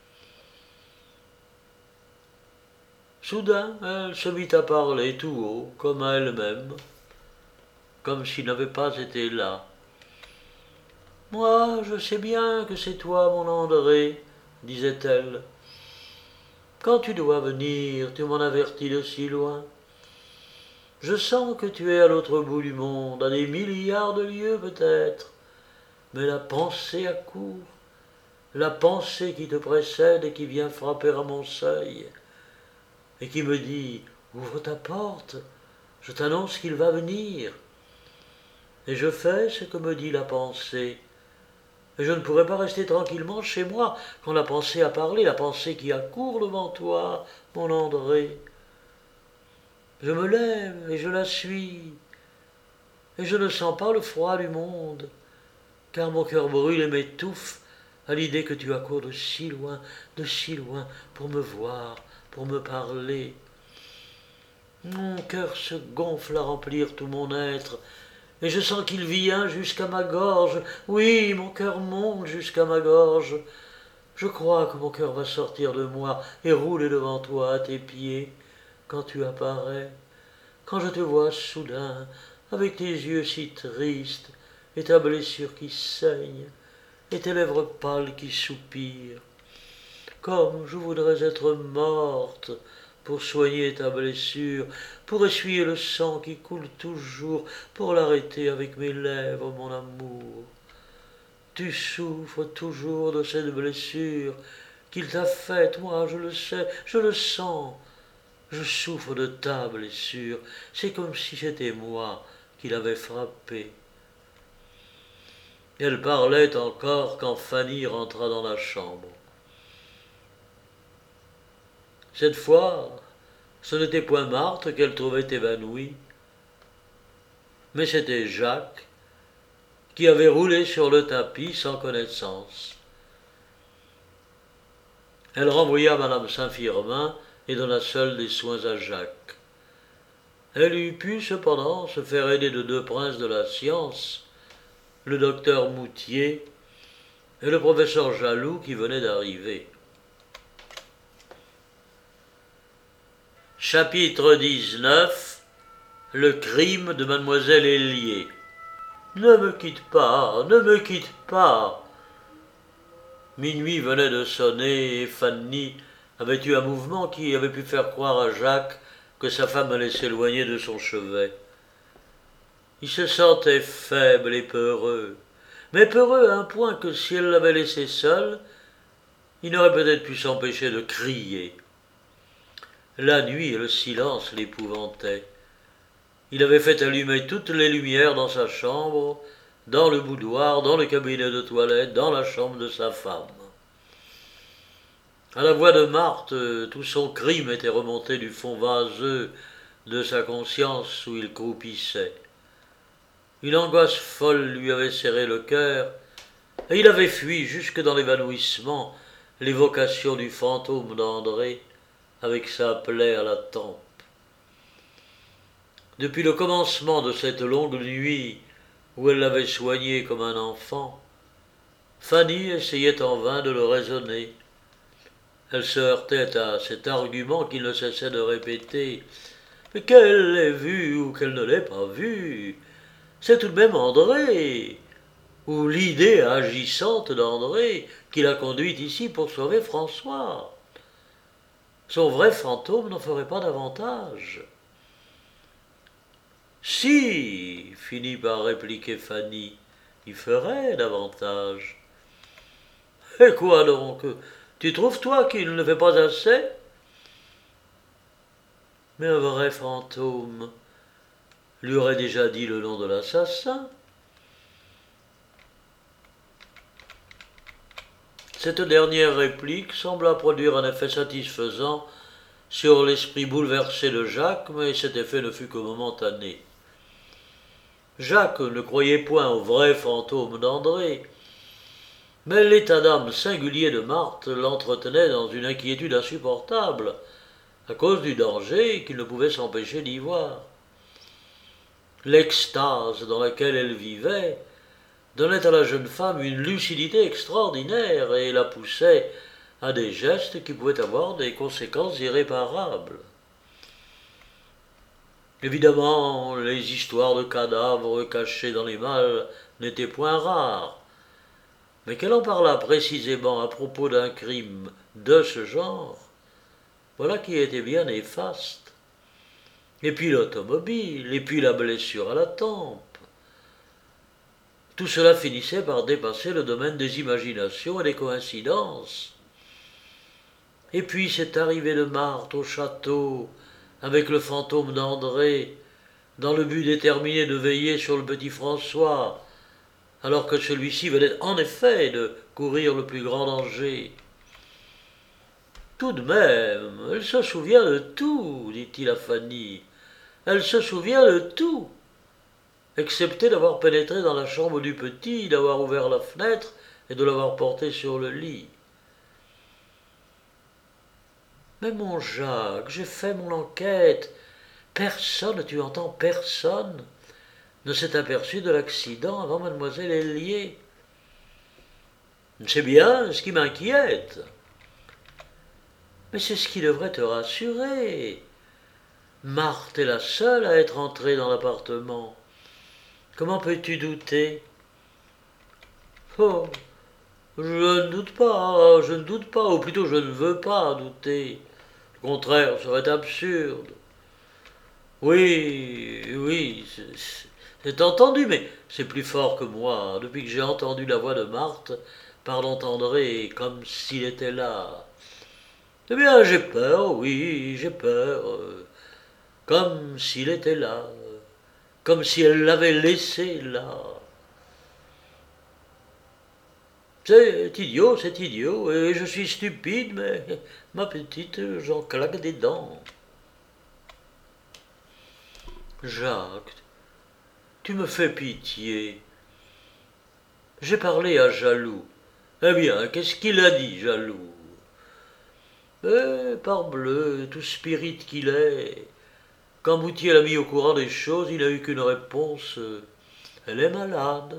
Soudain, elle se mit à parler tout haut, comme à elle-même, comme s'il n'avait pas été là. « Moi, je sais bien que c'est toi, mon André, disait-elle. Quand tu dois venir, tu m'en avertis de si loin. Je sens que tu es à l'autre bout du monde, à des milliards de lieues peut-être, mais la pensée accourt, la pensée qui te précède et qui vient frapper à mon seuil, et qui me dit « Ouvre ta porte, je t'annonce qu'il va venir. » Et je fais ce que me dit la pensée. Et je ne pourrais pas rester tranquillement chez moi quand la pensée a parlé, la pensée qui accourt devant toi, mon André. Je me lève et je la suis, et je ne sens pas le froid du monde, car mon cœur brûle et m'étouffe à l'idée que tu accours de si loin, pour me voir, pour me parler. Mon cœur se gonfle à remplir tout mon être, et je sens qu'il vient jusqu'à ma gorge. Oui, mon cœur monte jusqu'à ma gorge. Je crois que mon cœur va sortir de moi et rouler devant toi à tes pieds, quand tu apparais, quand je te vois soudain, avec tes yeux si tristes, et ta blessure qui saigne, et tes lèvres pâles qui soupirent. Comme je voudrais être morte pour soigner ta blessure, pour essuyer le sang qui coule toujours, pour l'arrêter avec mes lèvres, mon amour. Tu souffres toujours de cette blessure qu'il t'a faite, moi je le sais, je le sens. Je souffre de ta blessure, c'est comme si c'était moi qui l'avais frappée. Elle parlait encore quand Fanny rentra dans la chambre. Cette fois, ce n'était point Marthe qu'elle trouvait évanouie, mais c'était Jacques qui avait roulé sur le tapis sans connaissance. Elle renvoya madame Saint-Firmin et donna seule des soins à Jacques. Elle eût pu cependant se faire aider de deux princes de la science, le docteur Moutier et le professeur Jaloux qui venait d'arriver. Chapitre 19. Le crime de mademoiselle Hélier. Ne me quitte pas, ne me quitte pas. Minuit venait de sonner et Fanny avait eu un mouvement qui avait pu faire croire à Jacques que sa femme allait s'éloigner de son chevet. Il se sentait faible et peureux, mais peureux à un point que si elle l'avait laissé seul, il n'aurait peut-être pu s'empêcher de crier. La nuit et le silence l'épouvantaient. Il avait fait allumer toutes les lumières dans sa chambre, dans le boudoir, dans le cabinet de toilette, dans la chambre de sa femme. À la voix de Marthe, tout son crime était remonté du fond vaseux de sa conscience où il croupissait. Une angoisse folle lui avait serré le cœur, et il avait fui jusque dans l'évanouissement l'évocation du fantôme d'André, avec sa plaie à la tempe. Depuis le commencement de cette longue nuit où elle l'avait soigné comme un enfant, Fanny essayait en vain de le raisonner. Elle se heurtait à cet argument qu'il ne cessait de répéter. Mais qu'elle l'ait vu ou qu'elle ne l'ait pas vu, c'est tout de même André, ou l'idée agissante d'André qui l'a conduite ici pour sauver François. Son vrai fantôme n'en ferait pas davantage. Si, finit par répliquer Fanny, il ferait davantage. Et quoi donc? Tu trouves, toi, qu'il ne fait pas assez? Mais un vrai fantôme lui aurait déjà dit le nom de l'assassin. Cette dernière réplique sembla produire un effet satisfaisant sur l'esprit bouleversé de Jacques, mais cet effet ne fut que momentané. Jacques ne croyait point au vrai fantôme d'André, mais l'état d'âme singulier de Marthe l'entretenait dans une inquiétude insupportable, à cause du danger qu'il ne pouvait s'empêcher d'y voir. L'extase dans laquelle elle vivait donnait à la jeune femme une lucidité extraordinaire et la poussait à des gestes qui pouvaient avoir des conséquences irréparables. Évidemment, les histoires de cadavres cachés dans les malles n'étaient point rares, mais qu'elle en parlât précisément à propos d'un crime de ce genre, voilà qui était bien néfaste. Et puis l'automobile, et puis la blessure à la tempe. Tout cela finissait par dépasser le domaine des imaginations et des coïncidences. Et puis cette arrivée de Marthe au château, avec le fantôme d'André, dans le but déterminé de veiller sur le petit François, alors que celui-ci venait en effet de courir le plus grand danger. Tout de même, elle se souvient de tout, dit-il à Fanny. Elle se souvient de tout, excepté d'avoir pénétré dans la chambre du petit, d'avoir ouvert la fenêtre et de l'avoir porté sur le lit. Mais mon Jacques, j'ai fait mon enquête. Personne, tu entends, personne ne s'est aperçu de l'accident avant mademoiselle Hélier. C'est bien ce qui m'inquiète. Mais c'est ce qui devrait te rassurer. Marthe est la seule à être entrée dans l'appartement. Comment peux-tu douter? Oh, je ne doute pas, ou plutôt je ne veux pas douter. Le contraire serait absurde. Oui, oui, c'est entendu, mais c'est plus fort que moi. Depuis que j'ai entendu la voix de Marthe, parlant André comme s'il était là. Eh bien, j'ai peur, oui, j'ai peur. Comme s'il était là. Comme si elle l'avait laissé là. C'est idiot, et je suis stupide, mais ma petite, j'en claque des dents. Jacques, tu me fais pitié. J'ai parlé à Jaloux. Eh bien, qu'est-ce qu'il a dit, Jaloux? Eh, parbleu, tout spirit qu'il est. Quand Moutier l'a mis au courant des choses, il n'a eu qu'une réponse. Elle est malade.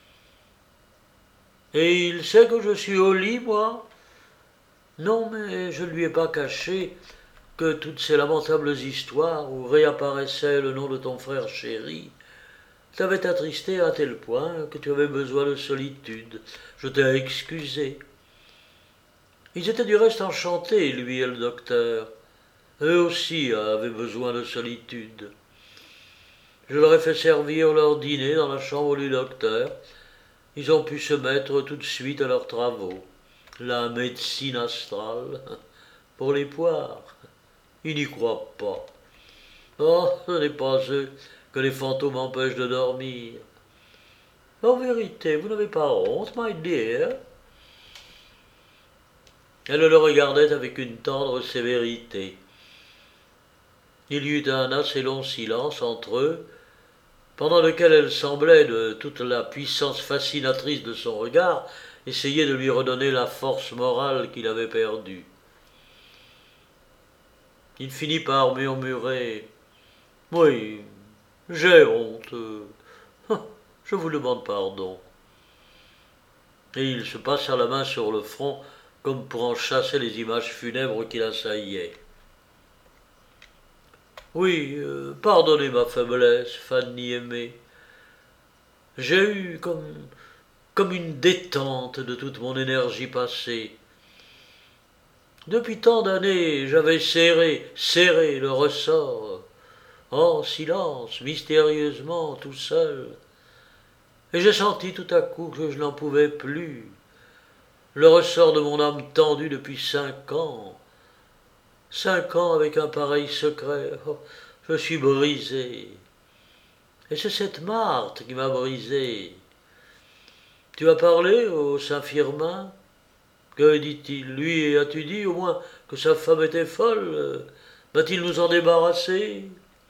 Et il sait que je suis au lit, moi? Non, mais je ne lui ai pas caché que toutes ces lamentables histoires où réapparaissait le nom de ton frère chéri t'avaient attristé à tel point que tu avais besoin de solitude. Je t'ai excusé. Ils étaient du reste enchantés, lui et le docteur. Eux aussi avaient besoin de solitude. Je leur ai fait servir leur dîner dans la chambre du docteur. Ils ont pu se mettre tout de suite à leurs travaux. La médecine astrale, pour les poires. Ils n'y croient pas. Oh, ce n'est pas eux que les fantômes empêchent de dormir. En vérité, vous n'avez pas honte, my dear? Elle le regardait avec une tendre sévérité. Il y eut un assez long silence entre eux, pendant lequel elle semblait, de toute la puissance fascinatrice de son regard, essayer de lui redonner la force morale qu'il avait perdue. Il finit par murmurer « Oui, j'ai honte. Je vous demande pardon. » Et il se passa la main sur le front comme pour en chasser les images funèbres qui l'assaillaient. Oui, pardonnez ma faiblesse, Fanny aimée. J'ai eu comme une détente de toute mon énergie passée. Depuis tant d'années, j'avais serré le ressort, en silence, mystérieusement, tout seul. Et j'ai senti tout à coup que je n'en pouvais plus. Le ressort de mon âme tendue depuis 5 ans. 5 ans avec un pareil secret. Oh, je suis brisé. Et c'est cette Marthe qui m'a brisé. Tu as parlé au Saint-Firmin? Que dit-il? Lui, as-tu dit au moins que sa femme était folle? Va-t-il nous en débarrasser?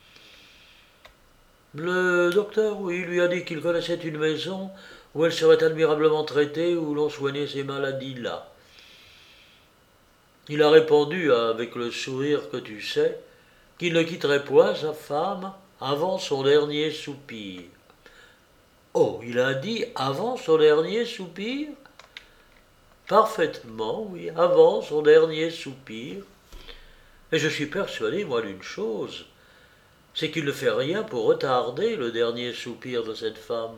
Le docteur, oui, lui a dit qu'il connaissait une maison où elle serait admirablement traitée, où l'on soignait ces maladies-là. Il a répondu, avec le sourire que tu sais, qu'il ne quitterait point sa femme avant son dernier soupir. Oh, il a dit avant son dernier soupir? Parfaitement, oui, avant son dernier soupir. Et je suis persuadé, moi, d'une chose, c'est qu'il ne fait rien pour retarder le dernier soupir de cette femme.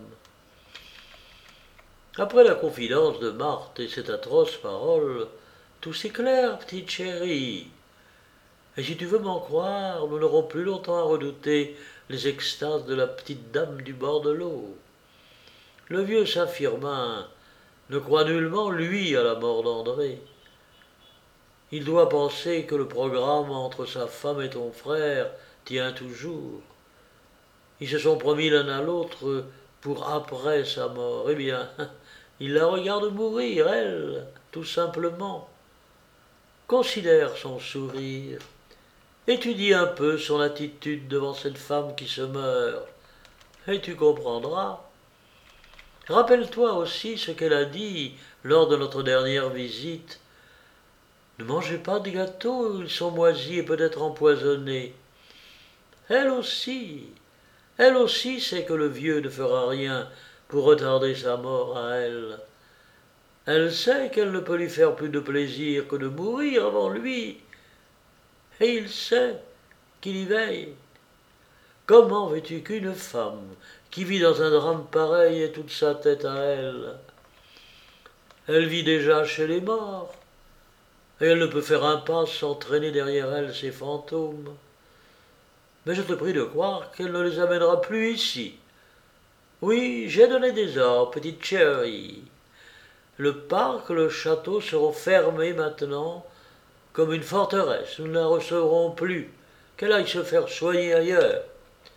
Après la confidence de Marthe et cette atroce parole, tout s'éclaire, petite chérie. Et si tu veux m'en croire, nous n'aurons plus longtemps à redouter les extases de la petite dame du bord de l'eau. Le vieux Saint-Firmin ne croit nullement, lui, à la mort d'André. Il doit penser que le programme entre sa femme et ton frère tient toujours. Ils se sont promis l'un à l'autre pour après sa mort. Eh bien, il la regarde mourir, elle, tout simplement. Considère son sourire. Étudie un peu son attitude devant cette femme qui se meurt, et tu comprendras. Rappelle-toi aussi ce qu'elle a dit lors de notre dernière visite. Ne mangez pas de gâteaux, ils sont moisis et peut-être empoisonnés. Elle aussi, elle aussi sait que le vieux ne fera rien pour retarder sa mort à elle. Elle sait qu'elle ne peut lui faire plus de plaisir que de mourir avant lui. Et il sait qu'il y veille. Comment veux-tu qu'une femme qui vit dans un drame pareil ait toute sa tête à elle? Elle vit déjà chez les morts, et elle ne peut faire un pas sans traîner derrière elle ses fantômes. Mais je te prie de croire qu'elle ne les amènera plus ici. Oui, j'ai donné des ordres, petite chérie. Le parc, le château seront fermés maintenant comme une forteresse. Nous ne la recevrons plus. Qu'elle aille se faire soigner ailleurs.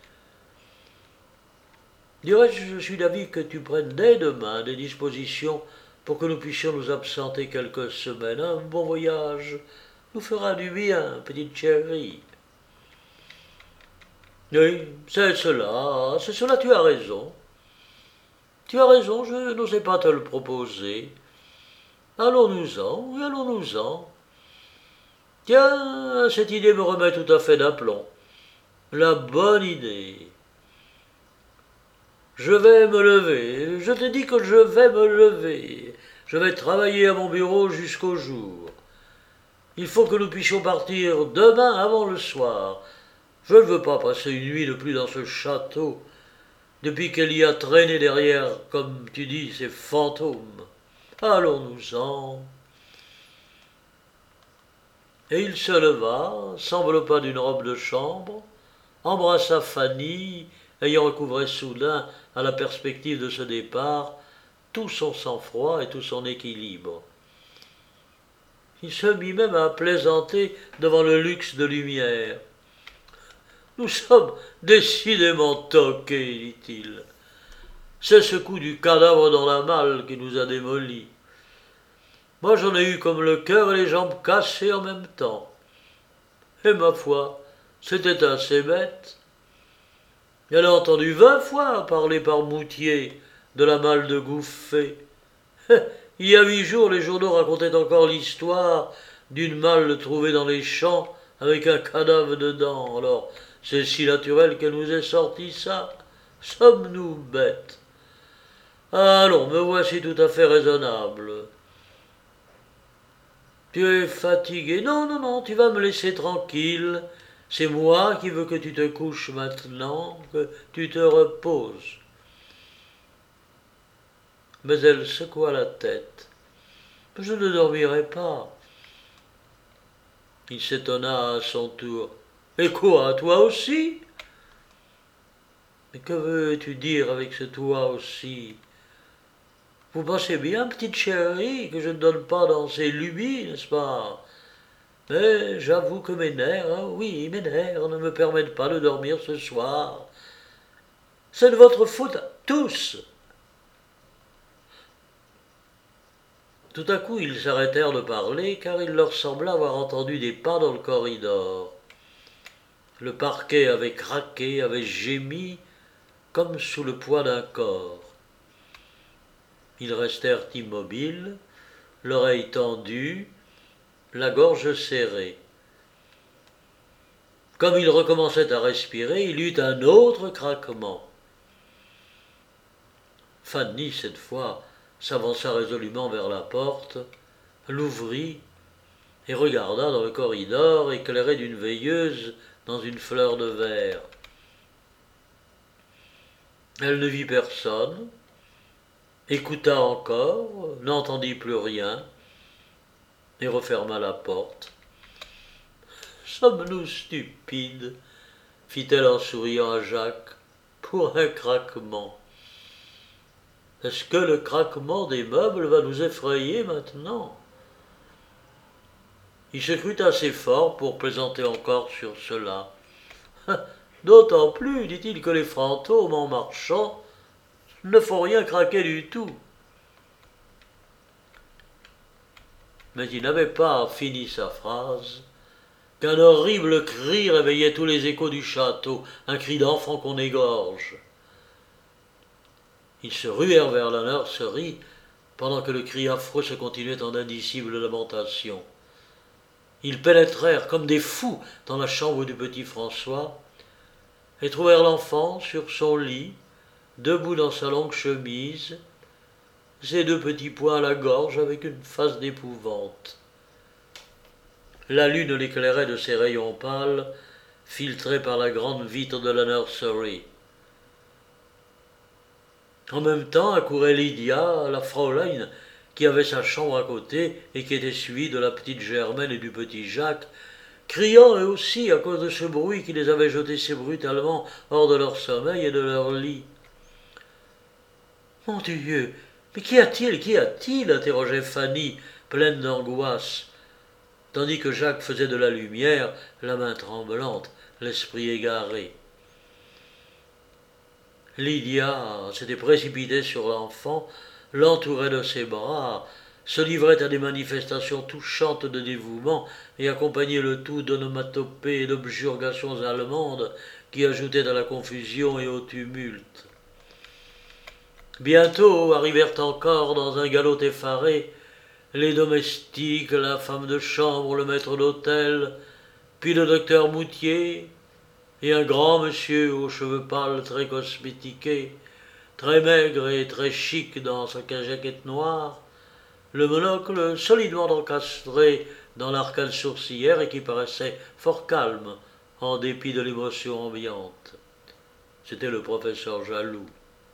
Du reste, je suis d'avis que tu prennes dès demain des dispositions pour que nous puissions nous absenter quelques semaines. Un bon voyage nous fera du bien, petite chérie. Oui, c'est cela, tu as raison. Tu as raison, je n'osais pas te le proposer. Allons-nous-en, oui, allons-nous-en. Tiens, cette idée me remet tout à fait d'aplomb. La bonne idée. Je vais me lever, je te dis que je vais me lever. Je vais travailler à mon bureau jusqu'au jour. Il faut que nous puissions partir demain avant le soir. Je ne veux pas passer une nuit de plus dans ce château, depuis qu'elle y a traîné derrière, comme tu dis, ces fantômes. Allons-nous-en. Et il se leva, s'enveloppa d'une robe de chambre, embrassa Fanny, ayant recouvré soudain, à la perspective de ce départ, tout son sang-froid et tout son équilibre. Il se mit même à plaisanter devant le luxe de lumière. Nous sommes décidément toqués, dit-il. C'est ce coup du cadavre dans la malle qui nous a démolis. Moi j'en ai eu comme le cœur et les jambes cassées en même temps. Et ma foi, c'était assez bête. Elle a entendu 20 fois parler par Moutier de la malle de Gouffé. Il y a 8 jours, les journaux racontaient encore l'histoire d'une malle trouvée dans les champs avec un cadavre dedans. Alors, c'est si naturel qu'elle nous ait sorti ça. Sommes-nous bêtes? Allons, me voici tout à fait raisonnable. Tu es fatigué? Non, non, non, tu vas me laisser tranquille. C'est moi qui veux que tu te couches maintenant, que tu te reposes. Mais elle secoua la tête. Je ne dormirai pas. Il s'étonna à son tour. Et quoi, toi aussi? Mais que veux-tu dire avec ce toi aussi? Vous pensez bien, petite chérie, que je ne donne pas dans ces lubies, n'est-ce pas? Mais j'avoue que mes nerfs, hein, oui, mes nerfs ne me permettent pas de dormir ce soir. C'est de votre faute à tous. Tout à coup, ils s'arrêtèrent de parler, car il leur sembla avoir entendu des pas dans le corridor. Le parquet avait craqué, avait gémi, comme sous le poids d'un corps. Ils restèrent immobiles, l'oreille tendue, la gorge serrée. Comme il recommençait à respirer, il eut un autre craquement. Fanny, cette fois, s'avança résolument vers la porte, l'ouvrit et regarda dans le corridor éclairé d'une veilleuse dans une fleur de verre. Elle ne vit personne, écouta encore, n'entendit plus rien et referma la porte. Sommes-nous stupides? Fit-elle en souriant à Jacques. Pour un craquement. Est-ce que le craquement des meubles va nous effrayer maintenant? Il se crut assez fort pour plaisanter encore sur cela. D'autant plus, dit-il, que les fantômes, en marchant, ne font rien craquer du tout. Mais il n'avait pas fini sa phrase qu'un horrible cri réveillait tous les échos du château, un cri d'enfant qu'on égorge. Ils se ruèrent vers la nurserie, pendant que le cri affreux se continuait en indicible lamentation. Ils pénétrèrent comme des fous dans la chambre du petit François et trouvèrent l'enfant sur son lit, debout dans sa longue chemise, ses deux petits poings à la gorge avec une face d'épouvante. La lune l'éclairait de ses rayons pâles, filtrés par la grande vitre de la nursery. En même temps accourait Lydia, la Fraulein, qui avait sa chambre à côté et qui était suivie de la petite Germaine et du petit Jacques, criant eux aussi à cause de ce bruit qui les avait jetés si brutalement hors de leur sommeil et de leur lit. « Mon Dieu, mais qu'y a-t-il, qu'y a-t-il » interrogeait Fanny, pleine d'angoisse, tandis que Jacques faisait de la lumière, la main tremblante, l'esprit égaré. Lydia s'était précipitée sur l'enfant, l'entourait de ses bras, se livrait à des manifestations touchantes de dévouement et accompagnait le tout d'onomatopées et d'objurgations allemandes qui ajoutaient à la confusion et au tumulte. Bientôt arrivèrent encore, dans un galop effaré, les domestiques, la femme de chambre, le maître d'hôtel, puis le docteur Moutier, et un grand monsieur aux cheveux pâles très cosmétiqués, très maigre et très chic dans sa jaquette noire, le monocle solidement encastré dans l'arcade sourcilière et qui paraissait fort calme en dépit de l'émotion ambiante. C'était le professeur Jaloux.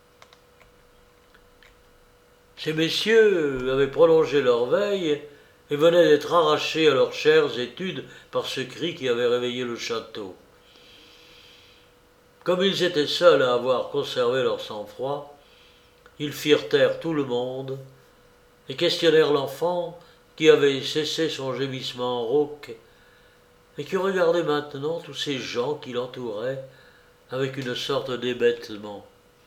Ces messieurs avaient prolongé leur veille et venaient d'être arrachés à leurs chères études par ce cri qui avait réveillé le château. Comme ils étaient seuls à avoir conservé leur sang-froid, ils firent taire tout le monde et questionnèrent l'enfant qui avait cessé son gémissement rauque et qui regardait maintenant tous ces gens qui l'entouraient avec une sorte d'hébétement.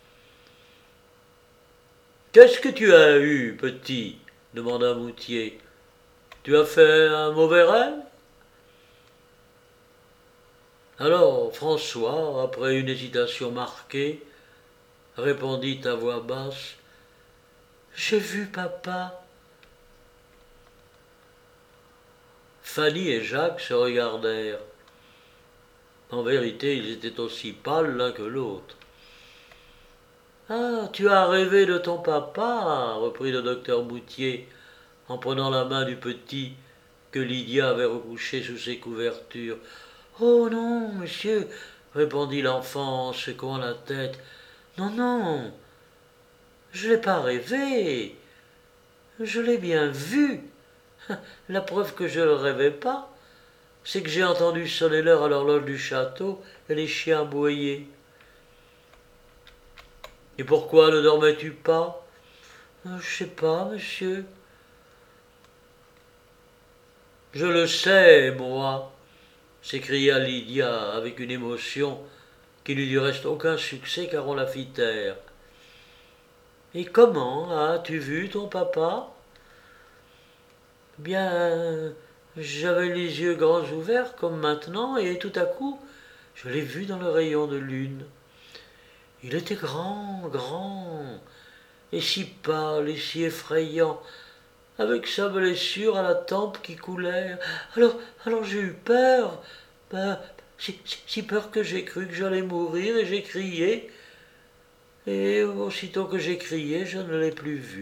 « Qu'est-ce que tu as eu, petit ?» demanda Moutier. « Tu as fait un mauvais rêve ?» Alors François, après une hésitation marquée, répondit à voix basse « J'ai vu papa. » Fanny et Jacques se regardèrent. En vérité, ils étaient aussi pâles l'un que l'autre. « Ah, tu as rêvé de ton papa, » reprit le docteur Moutier, en prenant la main du petit que Lydia avait recouché sous ses couvertures. « Oh non, monsieur, » répondit l'enfant en secouant la tête. « Non, non, je ne l'ai pas rêvé, je l'ai bien vu. La preuve que je ne le rêvais pas, c'est que j'ai entendu sonner l'heure à l'horloge du château et les chiens aboyer. »« Et pourquoi ne dormais-tu pas ?»« Je sais pas, monsieur. »« Je le sais, moi !» s'écria Lydia avec une émotion qui n'eut du reste aucun succès car on la fit taire. « Et comment as-tu vu ton papa ?»« Bien, j'avais les yeux grands ouverts comme maintenant et tout à coup, je l'ai vu dans le rayon de lune. Il était grand, grand, et si pâle et si effrayant, avec sa blessure à la tempe qui coulait. Alors j'ai eu peur, si peur que j'ai cru que j'allais mourir et j'ai crié. Et aussitôt que j'ai crié, je ne l'ai plus vu. »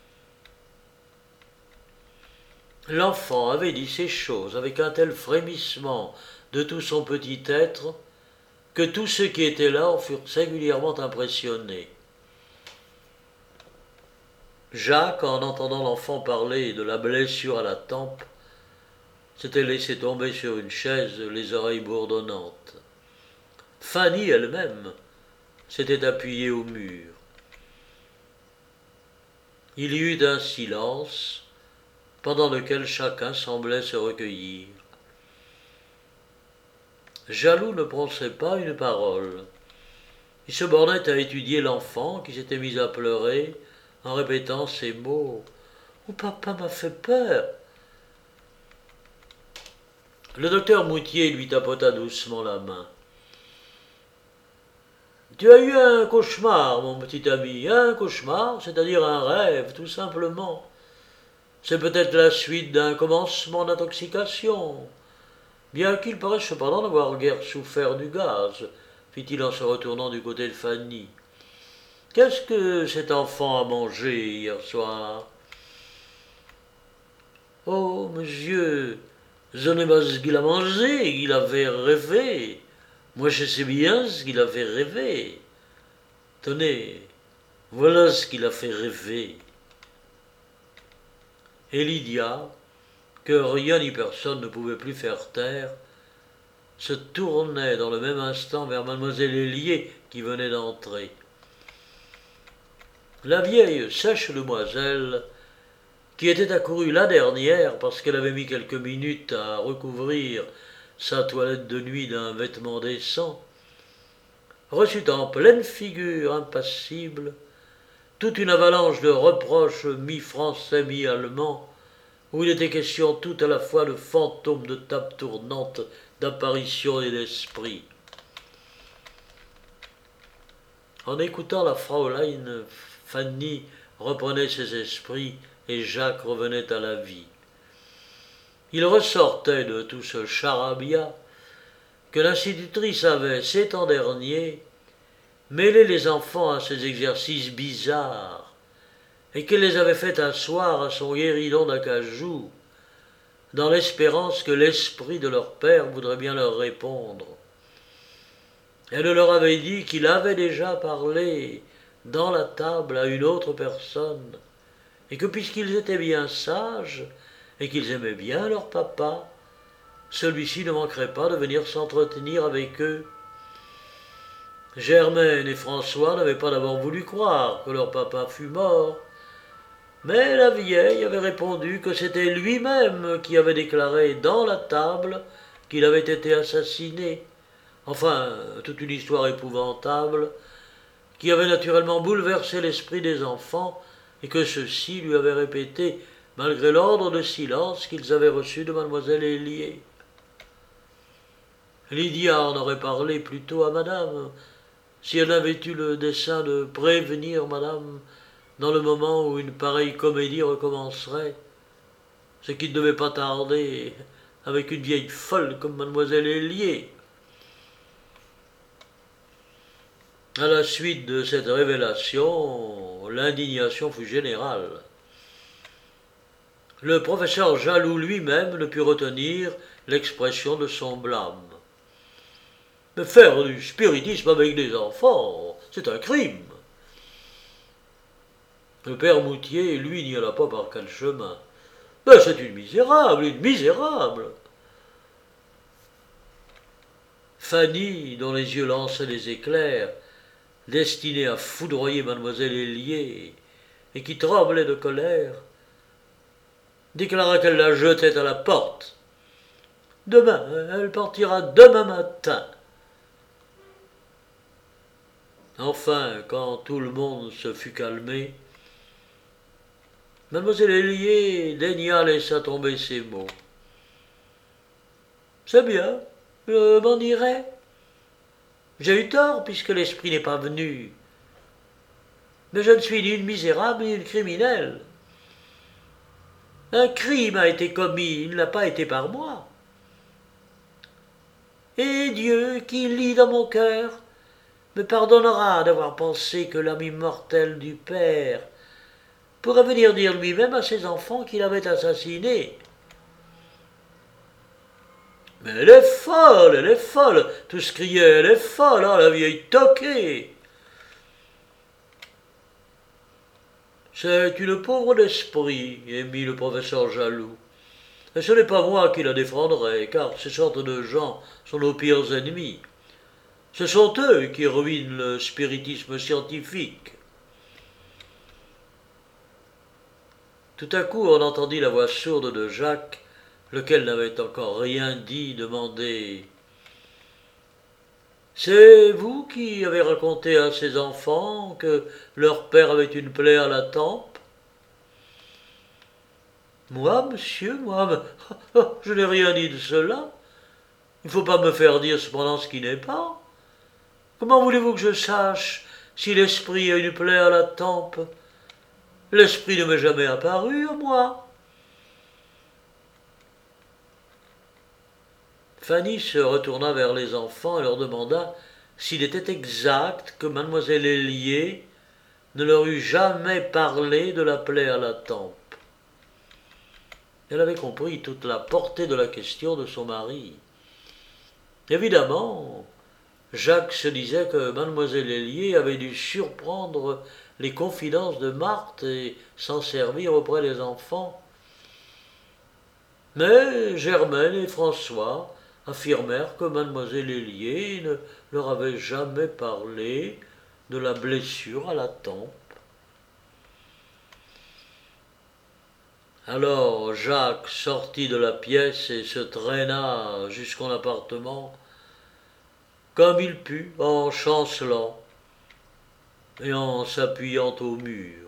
L'enfant avait dit ces choses avec un tel frémissement de tout son petit être que tous ceux qui étaient là en furent singulièrement impressionnés. Jacques, en entendant l'enfant parler de la blessure à la tempe, s'était laissé tomber sur une chaise, les oreilles bourdonnantes. Fanny elle-même s'était appuyée au mur. Il y eut un silence pendant lequel chacun semblait se recueillir. Jaloux ne prononçait pas une parole. Il se bornait à étudier l'enfant qui s'était mis à pleurer en répétant ces mots. « Oh, papa m'a fait peur !» Le docteur Moutier lui tapota doucement la main. Tu as eu un cauchemar, mon petit ami, un cauchemar, c'est-à-dire un rêve, tout simplement. C'est peut-être la suite d'un commencement d'intoxication. Bien qu'il paraisse cependant n'avoir guère souffert du gaz, fit-il en se retournant du côté de Fanny. Qu'est-ce que cet enfant a mangé hier soir? Oh, monsieur, je n'ai pas ce qu'il a mangé, il avait rêvé. Moi, je sais bien ce qu'il a fait rêver. Tenez, voilà ce qu'il a fait rêver. Et Lydia, que rien ni personne ne pouvait plus faire taire, se tournait dans le même instant vers mademoiselle Hélier qui venait d'entrer. La vieille sèche demoiselle, qui était accourue la dernière parce qu'elle avait mis quelques minutes à recouvrir sa toilette de nuit d'un vêtement décent, reçut en pleine figure impassible toute une avalanche de reproches mi-français, mi-allemands, où il était question tout à la fois de fantômes, de tables tournantes, d'apparitions et d'esprits. En écoutant la Fraulein, Fanny reprenait ses esprits et Jacques revenait à la vie. Il ressortait de tout ce charabia que l'institutrice avait, ces temps derniers, mêlé les enfants à ces exercices bizarres et qu'elle les avait fait asseoir à son guéridon d'acajou, dans l'espérance que l'esprit de leur père voudrait bien leur répondre. Elle leur avait dit qu'il avait déjà parlé dans la table à une autre personne, et que puisqu'ils étaient bien sages, et qu'ils aimaient bien leur papa, celui-ci ne manquerait pas de venir s'entretenir avec eux. Germaine et François n'avaient pas d'abord voulu croire que leur papa fût mort, mais la vieille avait répondu que c'était lui-même qui avait déclaré dans la table qu'il avait été assassiné. Enfin, toute une histoire épouvantable, qui avait naturellement bouleversé l'esprit des enfants, et que ceux-ci lui avaient répété, malgré l'ordre de silence qu'ils avaient reçu de mademoiselle Hélier. Lydia en aurait parlé plutôt à madame, si elle avait eu le dessein de prévenir madame dans le moment où une pareille comédie recommencerait, ce qui ne devait pas tarder avec une vieille folle comme mademoiselle Hélier. À la suite de cette révélation, l'indignation fut générale. Le professeur Jaloux lui-même ne put retenir l'expression de son blâme. Mais faire du spiritisme avec des enfants, c'est un crime. Le père Moutier, lui, n'y alla pas par quel chemin. Mais c'est une misérable, une misérable. Fanny, dont les yeux lançaient des éclairs, destinée à foudroyer mademoiselle Hélier, et qui tremblait de colère, déclara qu'elle la jetait à la porte. Demain, elle partira demain matin. Enfin, quand tout le monde se fut calmé, mademoiselle Hélier daigna laissa tomber ces mots. C'est bien, je m'en irai. J'ai eu tort puisque l'esprit n'est pas venu. Mais je ne suis ni une misérable ni une criminelle. Un crime a été commis, il n'a pas été par moi. Et Dieu, qui lit dans mon cœur, me pardonnera d'avoir pensé que l'âme immortelle du Père pourrait venir dire lui-même à ses enfants qu'il avait assassiné. Mais elle est folle, tous criaient, elle est folle, hein, la vieille toquée. C'est une pauvre d'esprit, émit le professeur Jaloux. Et ce n'est pas moi qui la défendrai, car ces sortes de gens sont nos pires ennemis. Ce sont eux qui ruinent le spiritisme scientifique. Tout à coup, on entendit la voix sourde de Jacques, lequel n'avait encore rien dit, demander « C'est vous qui avez raconté à ces enfants que leur père avait une plaie à la tempe ?»« Moi, monsieur, moi, je n'ai rien dit de cela. Il ne faut pas me faire dire cependant ce qui n'est pas. Comment voulez-vous que je sache si l'esprit a une plaie à la tempe? L'esprit ne m'est jamais apparu à moi. Fanny se retourna vers les enfants et leur demanda s'il était exact que mademoiselle Hélier ne leur eût jamais parlé de la plaie à la tempe. Elle avait compris toute la portée de la question de son mari. Évidemment, Jacques se disait que mademoiselle Hélier avait dû surprendre les confidences de Marthe et s'en servir auprès des enfants. Mais Germaine et François affirmèrent que mademoiselle Hélier ne leur avait jamais parlé de la blessure à la tempe. Alors Jacques sortit de la pièce et se traîna jusqu'en appartement, comme il put, en chancelant et en s'appuyant au mur.